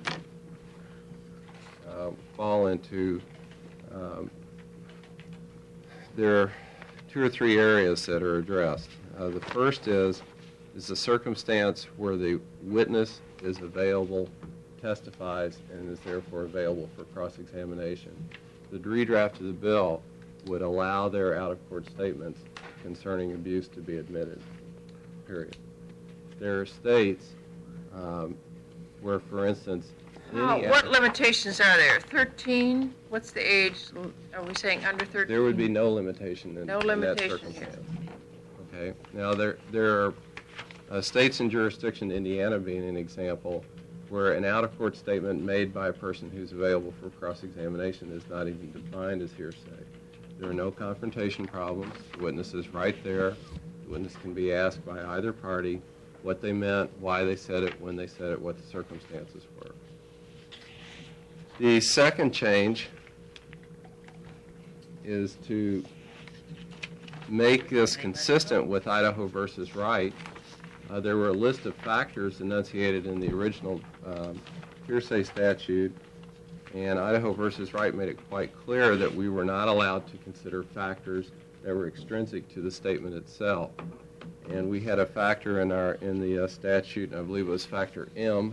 uh, fall into, um, there are two or three areas that are addressed. Uh, the first is, is the circumstance where the witness is available, testifies, and is therefore available for cross-examination. The redraft of the bill would allow their out-of-court statements concerning abuse to be admitted, period. There are states um, where, for instance, How, any what limitations are there? thirteen? What's the age? Are we saying under thirteen? there would be no limitation in, No in that limitation circumstance. Okay. Now there there are uh, states and jurisdiction, Indiana being an example, where an out-of-court statement made by a person who's available for cross-examination is not even defined as hearsay. There are no confrontation problems. The witness is right there. The witness can be asked by either party what they meant, why they said it, when they said it, what the circumstances were. The second change is to make this consistent with Idaho versus Wright. Uh, there were a list of factors enunciated in the original um, hearsay statute, and Idaho versus Wright made it quite clear that we were not allowed to consider factors that were extrinsic to the statement itself. And we had a factor in our in the uh, statute, and I believe it was factor M,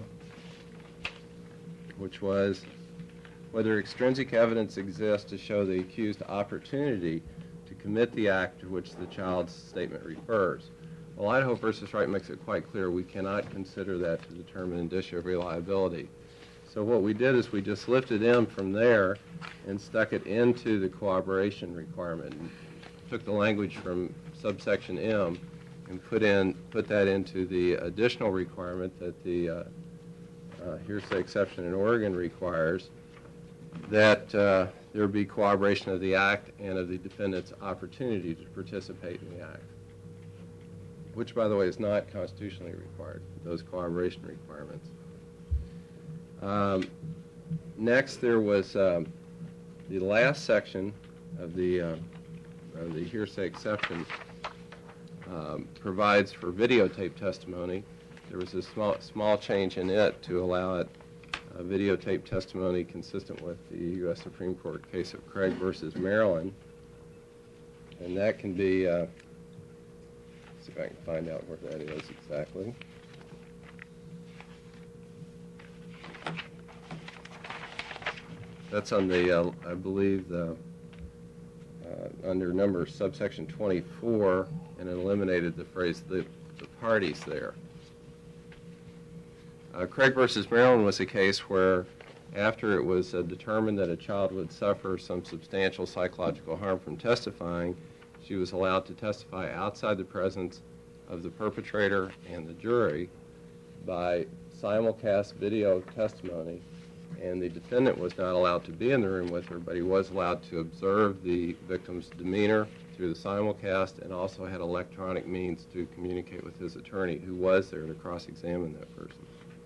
which was whether extrinsic evidence exists to show the accused opportunity to commit the act to which the child's statement refers. Well, Idaho versus Wright makes it quite clear we cannot consider that to determine indicia of reliability. So what we did is we just lifted M from there and stuck it into the cooperation requirement, and took the language from subsection M and put in put that into the additional requirement that the uh, uh, hearsay exception in Oregon requires, that uh, there be corroboration of the act and of the defendant's opportunity to participate in the act, which, by the way, is not constitutionally required, those corroboration requirements. Um, next, there was um, the last section of the, uh, of the hearsay exception um, provides for videotape testimony. There was a small, small change in it to allow it uh, videotape testimony consistent with the U S Supreme Court case of Craig versus Maryland. And that can be, uh, let's see if I can find out where that is exactly. That's on the, uh, I believe, the uh, under number subsection twenty-four, and it eliminated the phrase the, the parties there. Uh, Craig versus Maryland was a case where, after it was uh, determined that a child would suffer some substantial psychological harm from testifying, she was allowed to testify outside the presence of the perpetrator and the jury by simulcast video testimony and the defendant was not allowed to be in the room with her, but he was allowed to observe the victim's demeanor through the simulcast and also had electronic means to communicate with his attorney, who was there to cross-examine that person.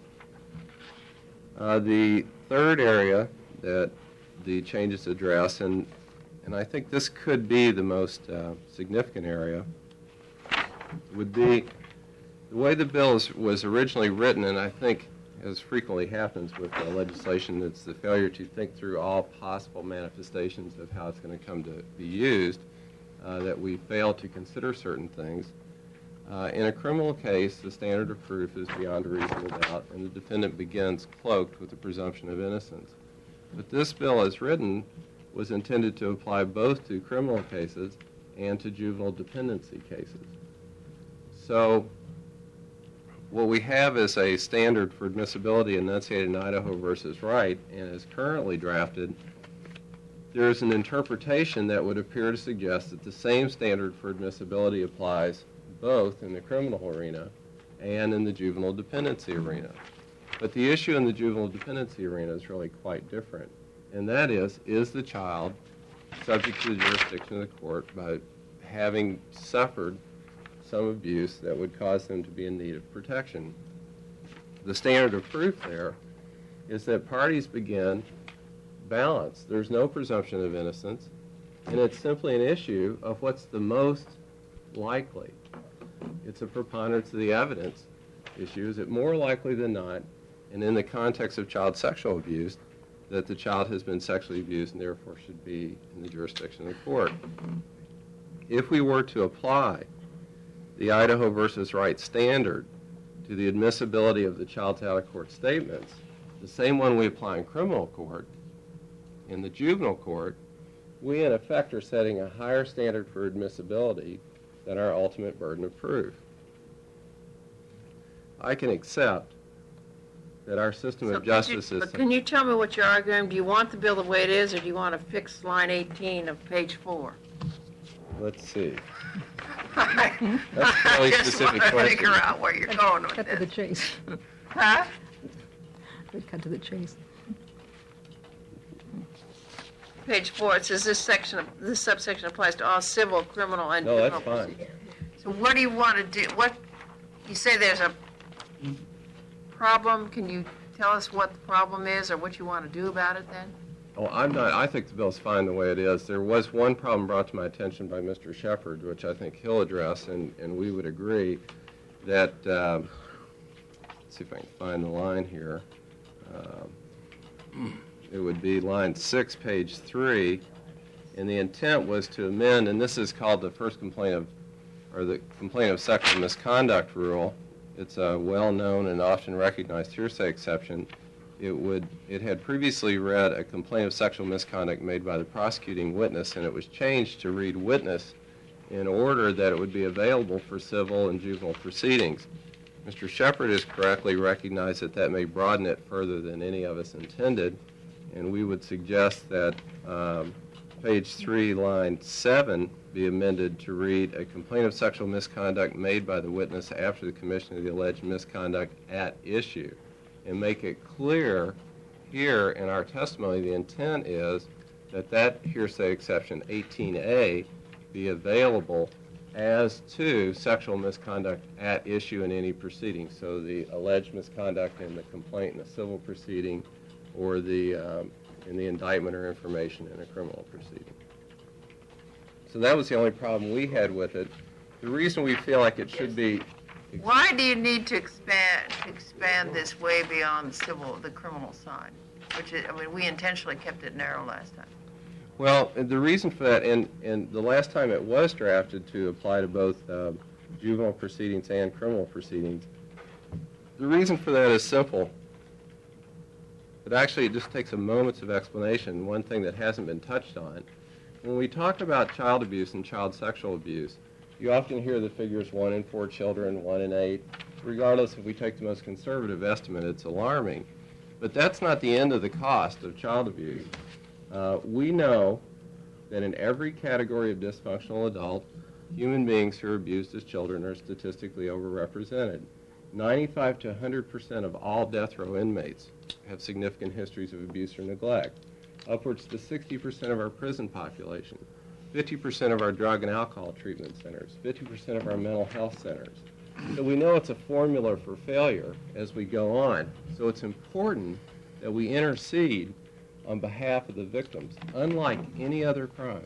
Uh, the third area that the changes address, and, and I think this could be the most uh, significant area, would be the way the bill is, was originally written, and I think, as frequently happens with uh, legislation, it's the failure to think through all possible manifestations of how it's going to come to be used, uh, that we fail to consider certain things. Uh, in a criminal case, the standard of proof is beyond a reasonable doubt, and the defendant begins cloaked with the presumption of innocence. But this bill, as written, was intended to apply both to criminal cases and to juvenile dependency cases. So what we have is a standard for admissibility enunciated in Idaho versus Wright, and is currently drafted. There is an interpretation that would appear to suggest that the same standard for admissibility applies both in the criminal arena and in the juvenile dependency arena. But the issue in the juvenile dependency arena is really quite different, and that is, is the child subject to the jurisdiction of the court by having suffered some abuse that would cause them to be in need of protection? The standard of proof there is that parties begin balanced. There's no presumption of innocence, and it's simply an issue of what's the most likely. It's a preponderance of the evidence issue. Is it more likely than not, and in the context of child sexual abuse, that the child has been sexually abused and therefore should be in the jurisdiction of the court? If we were to apply the Idaho versus Wright standard to the admissibility of the child's out-of-court statements, the same one we apply in criminal court, in the juvenile court, we in effect are setting a higher standard for admissibility than our ultimate burden of proof. I can accept that our system So of could you- justice is... But can you tell me what you're arguing? Do you want the bill the way it is, or do you want to fix line eighteen of page four? Let's see. That's a really specific I just want to question. figure out where you're going with Cut to the this. chase. Huh? Cut to the chase. Page four, it says this section, of this subsection applies to all civil, criminal, and No, juvenile that's fine. proceedings. So what do you want to do? What, you say there's a problem. Can you tell us what the problem is, or what you want to do about it then? Oh, I'm not, I think the bill's fine the way it is. There was one problem brought to my attention by Mister Shepard, which I think he'll address, and, and we would agree that, um, let's see if I can find the line here. Um, it would be line six, page three, and the intent was to amend, and this is called the first complaint of, or the complaint of sexual misconduct rule. It's a well-known and often recognized hearsay exception. It would, it had previously read a complaint of sexual misconduct made by the prosecuting witness, and it was changed to read witness in order that it would be available for civil and juvenile proceedings. Mister Shepard has correctly recognized that that may broaden it further than any of us intended, and we would suggest that um, page three, line seven, be amended to read a complaint of sexual misconduct made by the witness after the commission of the alleged misconduct at issue, and make it clear here in our testimony the intent is that that hearsay exception eighteen A be available as to sexual misconduct at issue in any proceeding. So the alleged misconduct in the complaint in a civil proceeding, or the um, in the indictment or information in a criminal proceeding. So that was the only problem we had with it. The reason we feel like it should be... Why do you need to expand, to expand this way beyond the civil, the criminal side? Which is, I mean, we intentionally kept it narrow last time. Well, the reason for that, and, and the last time it was drafted to apply to both uh, juvenile proceedings and criminal proceedings, the reason for that is simple. But actually, it just takes a moment of explanation, one thing that hasn't been touched on. When we talk about child abuse and child sexual abuse, you often hear the figures one in four children, one in eight. Regardless if we take the most conservative estimate, it's alarming. But that's not the end of the cost of child abuse. Uh, we know that in every category of dysfunctional adult, human beings who are abused as children are statistically overrepresented. ninety-five to one hundred percent of all death row inmates have significant histories of abuse or neglect. Upwards to sixty percent of our prison population, fifty percent of our drug and alcohol treatment centers, fifty percent of our mental health centers. So we know it's a formula for failure as we go on. So it's important that we intercede on behalf of the victims, unlike any other crime.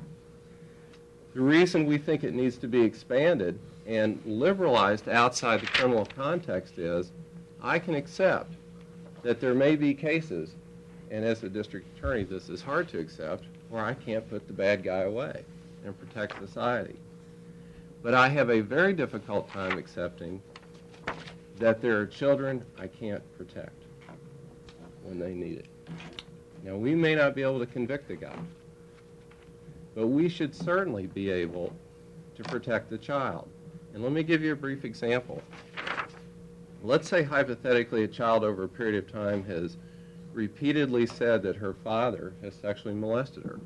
The reason we think it needs to be expanded and liberalized outside the criminal context is I can accept that there may be cases, and as a district attorney this is hard to accept, where I can't put the bad guy away and protect society. But I have a very difficult time accepting that there are children I can't protect when they need it. Now, we may not be able to convict the guy, but we should certainly be able to protect the child. And let me give you a brief example. Let's say hypothetically a child over a period of time has repeatedly said that her father has sexually molested her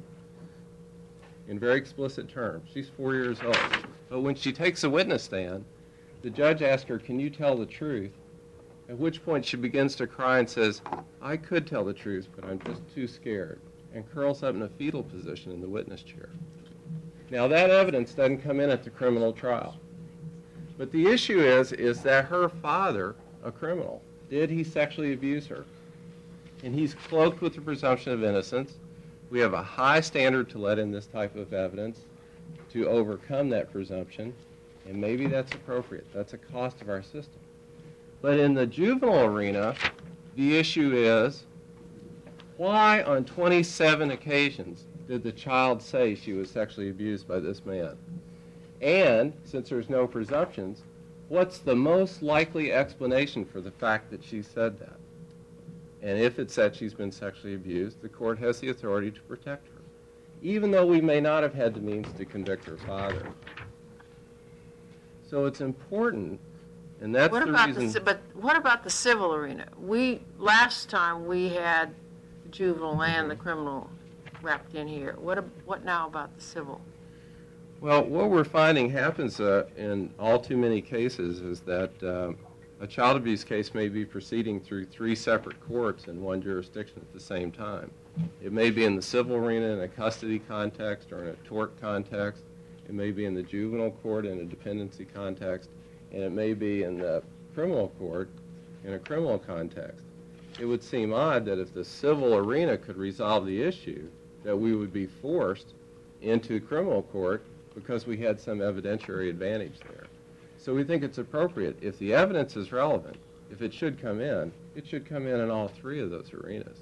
in very explicit terms. She's four years old. But when she takes a witness stand, the judge asks her, can you tell the truth? At which point she begins to cry and says, I could tell the truth, but I'm just too scared, and curls up in a fetal position in the witness chair. Now that evidence doesn't come in at the criminal trial. But the issue is, is that her father, a criminal, did he sexually abuse her? And he's cloaked with the presumption of innocence. We have a high standard to let in this type of evidence to overcome that presumption, and maybe that's appropriate. That's a cost of our system. But in the juvenile arena, the issue is, why on twenty-seven occasions did the child say she was sexually abused by this man? And, since there's no presumptions, what's the most likely explanation for the fact that she said that? And if it's that she's been sexually abused, the court has the authority to protect her, even though we may not have had the means to convict her father. So it's important, and that's What the about reason... the, ci- but what about the civil arena? We, last time we had the juvenile and the criminal wrapped in here. What, ab- what now about the civil? Well, what we're finding happens uh, in all too many cases is that uh, a child abuse case may be proceeding through three separate courts in one jurisdiction at the same time. It may be in the civil arena in a custody context or in a tort context. It may be in the juvenile court in a dependency context. And it may be in the criminal court in a criminal context. It would seem odd that if the civil arena could resolve the issue, that we would be forced into criminal court because we had some evidentiary advantage there. So we think it's appropriate. If the evidence is relevant, if it should come in, it should come in in all three of those arenas.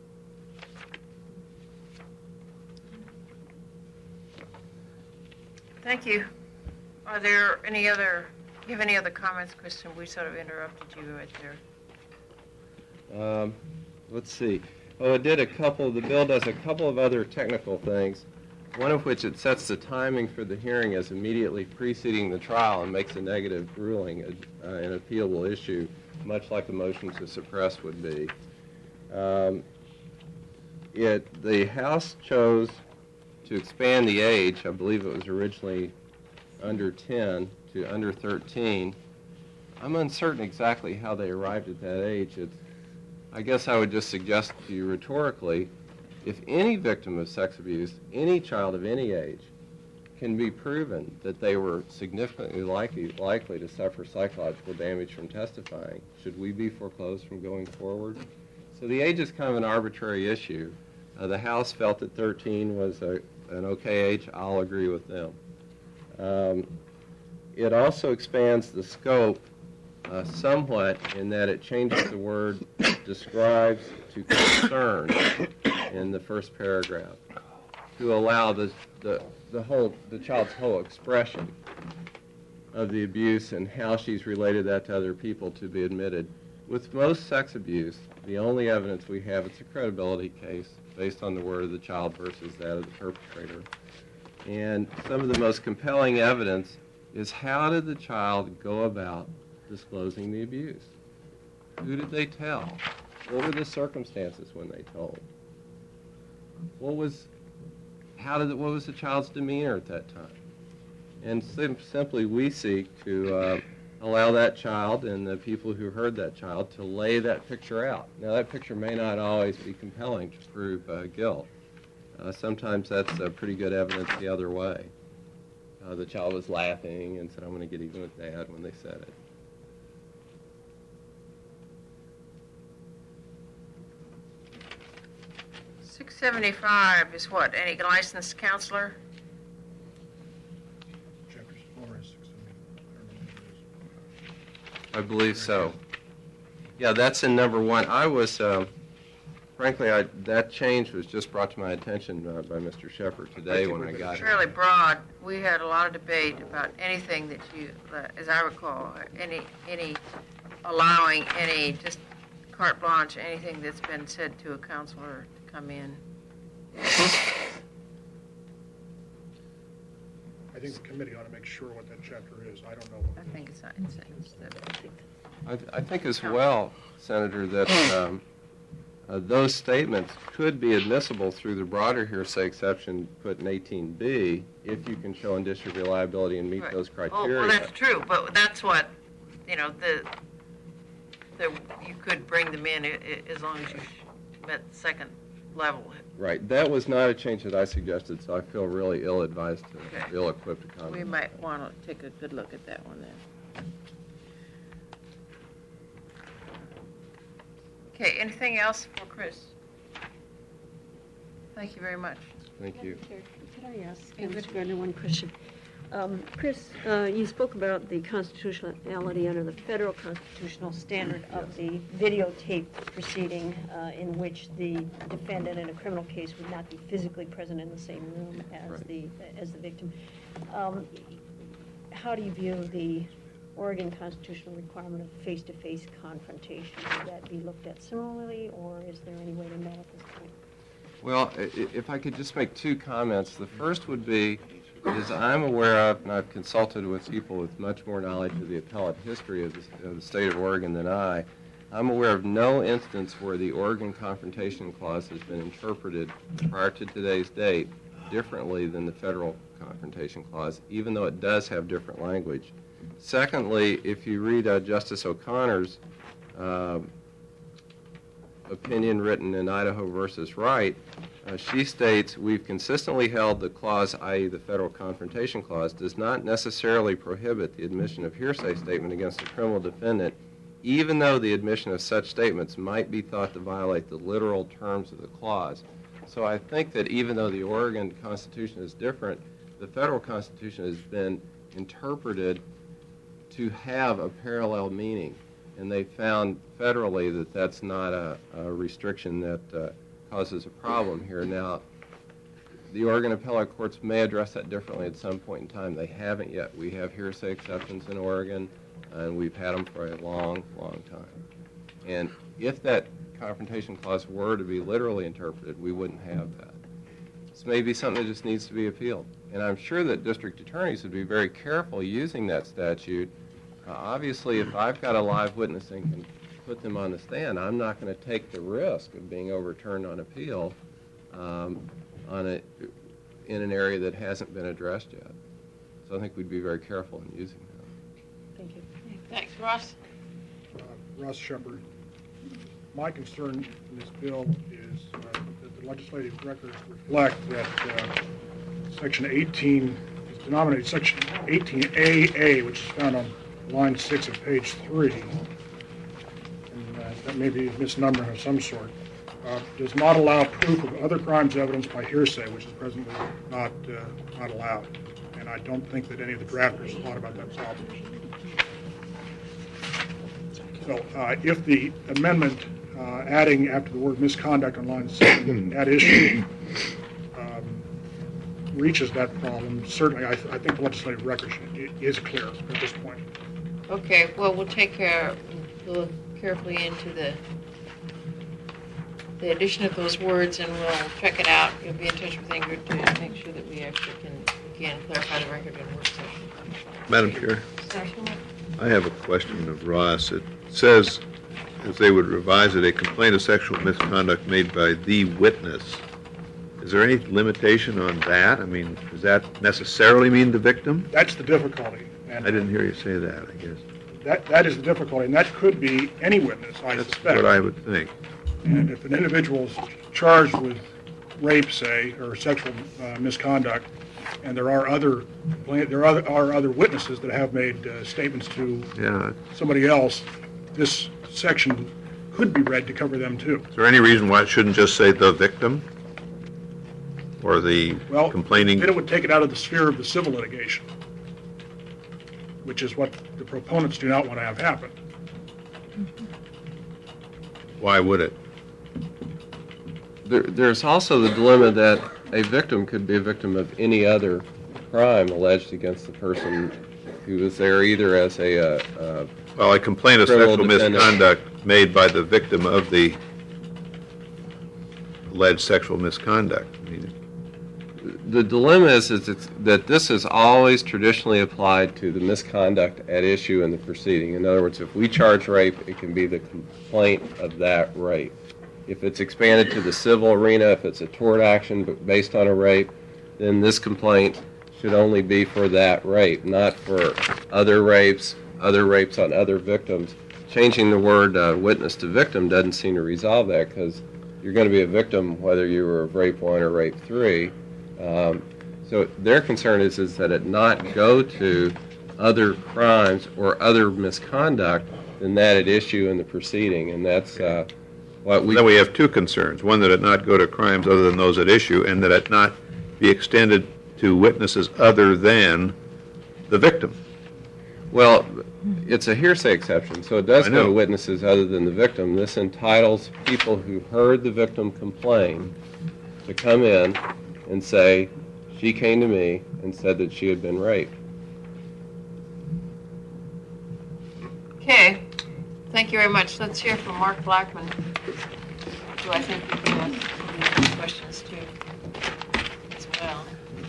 Thank you. Are there any other, do you have any other comments, Kristen? We sort of interrupted you right there. Um, let's see. Oh, it did a couple, the bill does a couple of other technical things, one of which it sets the timing for the hearing as immediately preceding the trial and makes a negative ruling uh, an appealable issue, much like a motion to suppress would be. Um, it, the House chose to expand the age, I believe it was originally under ten to under thirteen. I'm uncertain exactly how they arrived at that age. It's, I guess I would just suggest to you rhetorically, if any victim of sex abuse, any child of any age, can be proven that they were significantly likely, likely to suffer psychological damage from testifying, should we be foreclosed from going forward? So the age is kind of an arbitrary issue. Uh, the House felt that thirteen was a, an okay age. I'll agree with them. Um, it also expands the scope uh, somewhat in that it changes the word describes to concern in the first paragraph to allow the, the, the whole, the child's whole expression of the abuse and how she's related that to other people to be admitted. With most sex abuse, the only evidence we have, it's a credibility case based on the word of the child versus that of the perpetrator. And some of the most compelling evidence is how did the child go about disclosing the abuse? Who did they tell? What were the circumstances when they told? What was, how did, what was the child's demeanor at that time? And sim- simply we seek to uh, allow that child and the people who heard that child to lay that picture out. Now, that picture may not always be compelling to prove uh, guilt. Uh, sometimes that's uh, pretty good evidence the other way. Uh, the child was laughing and said, I'm going to get even with Dad when they said it. six seventy-five is what, any licensed counselor? I believe so. Yeah, that's in number one. I was, uh, frankly, I, that change was just brought to my attention uh, by Mister Shepard today when I got It's here. fairly broad. We had a lot of debate about anything that you, uh, as I recall, any, any allowing any just carte blanche, anything that's been said to a counselor to come in. I think the committee ought to make sure what that chapter is. I don't know. I think it's, it's, it's the, I, I think as well, Senator, that um, uh, those statements could be admissible through the broader hearsay exception put in eighteen B if you can show indicia of reliability and meet Right. those Oh, criteria. well, that's true, but that's what, you know, the, the, you could bring them in i- i- as long as you sh- met the second level. Right. That was not a change that I suggested, so I feel really ill-advised, to, Okay. ill-equipped to comment. We might want to take a good look at that one then. Okay, anything else for Chris? Thank you very much. Thank you. Could I ask uh, Mister Gardner one question? Um, Chris, uh, you spoke about the constitutionality under the federal constitutional standard of the videotape proceeding uh, in which the defendant in a criminal case would not be physically present in the same room as Right. the as the victim. Um, how do you view the Oregon constitutional requirement of face-to-face confrontation? Would that be looked at similarly, or is there any way to know at this point? Well, i- i- if I could just make two comments. The first would be, is I'm aware of, and I've consulted with people with much more knowledge of the appellate history of the, of the state of Oregon than I, I'm aware of no instance where the Oregon Confrontation Clause has been interpreted prior to today's date differently than the federal Confrontation Clause, even though it does have different language. Secondly, if you read uh, Justice O'Connor's uh, opinion written in Idaho versus Wright, uh, she states, we've consistently held the clause, that is the Federal Confrontation Clause, does not necessarily prohibit the admission of hearsay statement against a criminal defendant, even though the admission of such statements might be thought to violate the literal terms of the clause. So I think that even though the Oregon Constitution is different, the federal Constitution has been interpreted to have a parallel meaning. And they found federally that that's not a, a restriction that uh, causes a problem here. Now, the Oregon appellate courts may address that differently at some point in time. They haven't yet. We have hearsay exceptions in Oregon, and we've had them for a long, long time. And if that confrontation clause were to be literally interpreted, we wouldn't have that. This may be something that just needs to be appealed. And I'm sure that district attorneys would be very careful using that statute. Uh, obviously, if I've got a live witness and can put them on the stand, I'm not going to take the risk of being overturned on appeal um, on a, in an area that hasn't been addressed yet. So I think we'd be very careful in using that. Thank you. Thanks, Ross. Uh, Russ Shepard. My concern in this bill is uh, that the legislative records reflect that uh, Section eighteen is denominated Section eighteen A A, which is found on line six of page three, and uh, that may be a misnumbering of some sort, uh, does not allow proof of other crimes evidence by hearsay, which is presently not uh, not allowed. And I don't think that any of the drafters thought about that problem. So uh, if the amendment uh, adding after the word misconduct on line seven, at issue, um, reaches that problem, certainly I, th- I think the legislative record should, is clear at this point. Okay, well, we'll take care, we'll look carefully into the, the addition of those words, and we'll check it out. You'll be in touch with Ingrid to make sure that we actually can, again, clarify the record in work session. Madam Chair, Sorry. I have a question of Ross. It says, as they would revise it, a complaint of sexual misconduct made by the witness. Is there any limitation on that? I mean, does that necessarily mean the victim? That's the difficulty. And I didn't hear you say that, I guess. that, that is the difficulty, and that could be any witness, I That's suspect. what I would think. And if an individual's charged with rape, say, or sexual uh, misconduct, and there are other there are other, are other witnesses that have made uh, statements to Yeah. somebody else, this section could be read to cover them too. Is there any reason why it shouldn't just say the victim? Or the Well, complaining? then it would take it out of the sphere of the civil litigation, which is what the proponents do not want to have happen. Why would it? There, there's also the dilemma that a victim could be a victim of any other crime alleged against the person who was there, either as a uh, uh, Well, a complaint of criminal sexual defendant. misconduct made by the victim of the alleged sexual misconduct. I mean, The dilemma is, is it's, that this is always traditionally applied to the misconduct at issue in the proceeding. In other words, if we charge rape, it can be the complaint of that rape. If it's expanded to the civil arena, if it's a tort action but based on a rape, then this complaint should only be for that rape, not for other rapes, other rapes on other victims. Changing the word uh, witness to victim doesn't seem to resolve that, because you're going to be a victim whether you were of rape one or rape three. Um, so their concern is, is that it not go to other crimes or other misconduct than that at issue in the proceeding, and that's uh, what we... Then we have two concerns. One, that it not go to crimes other than those at issue, and that it not be extended to witnesses other than the victim. Well, it's a hearsay exception, so it does I go to know. witnesses other than the victim. This entitles people who heard the victim complain to come in and say, she came to me and said that she had been raped. Okay, thank you very much. Let's hear from Mark Blackman, who I think we can ask some of these questions to as well.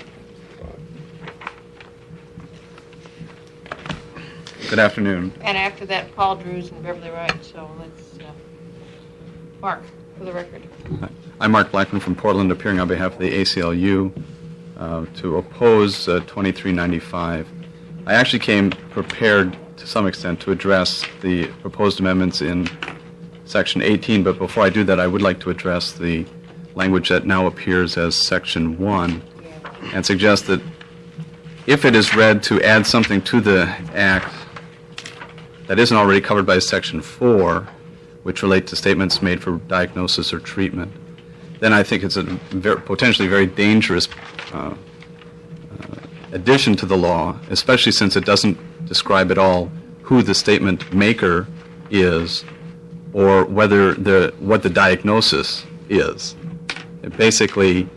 Good afternoon. And after that, Paul Drews and Beverly Wright, so let's, uh, Mark, for the record. I'm Mark Blackman from Portland, appearing on behalf of the A C L U uh, to oppose uh, twenty-three ninety-five. I actually came prepared to some extent to address the proposed amendments in Section eighteen, but before I do that, I would like to address the language that now appears as Section one and suggest that if it is read to add something to the Act that isn't already covered by Section four, which relate to statements made for diagnosis or treatment, then I think it's a very, potentially very dangerous uh, uh, addition to the law, especially since it doesn't describe at all who the statement maker is or whether the what the diagnosis is. It basically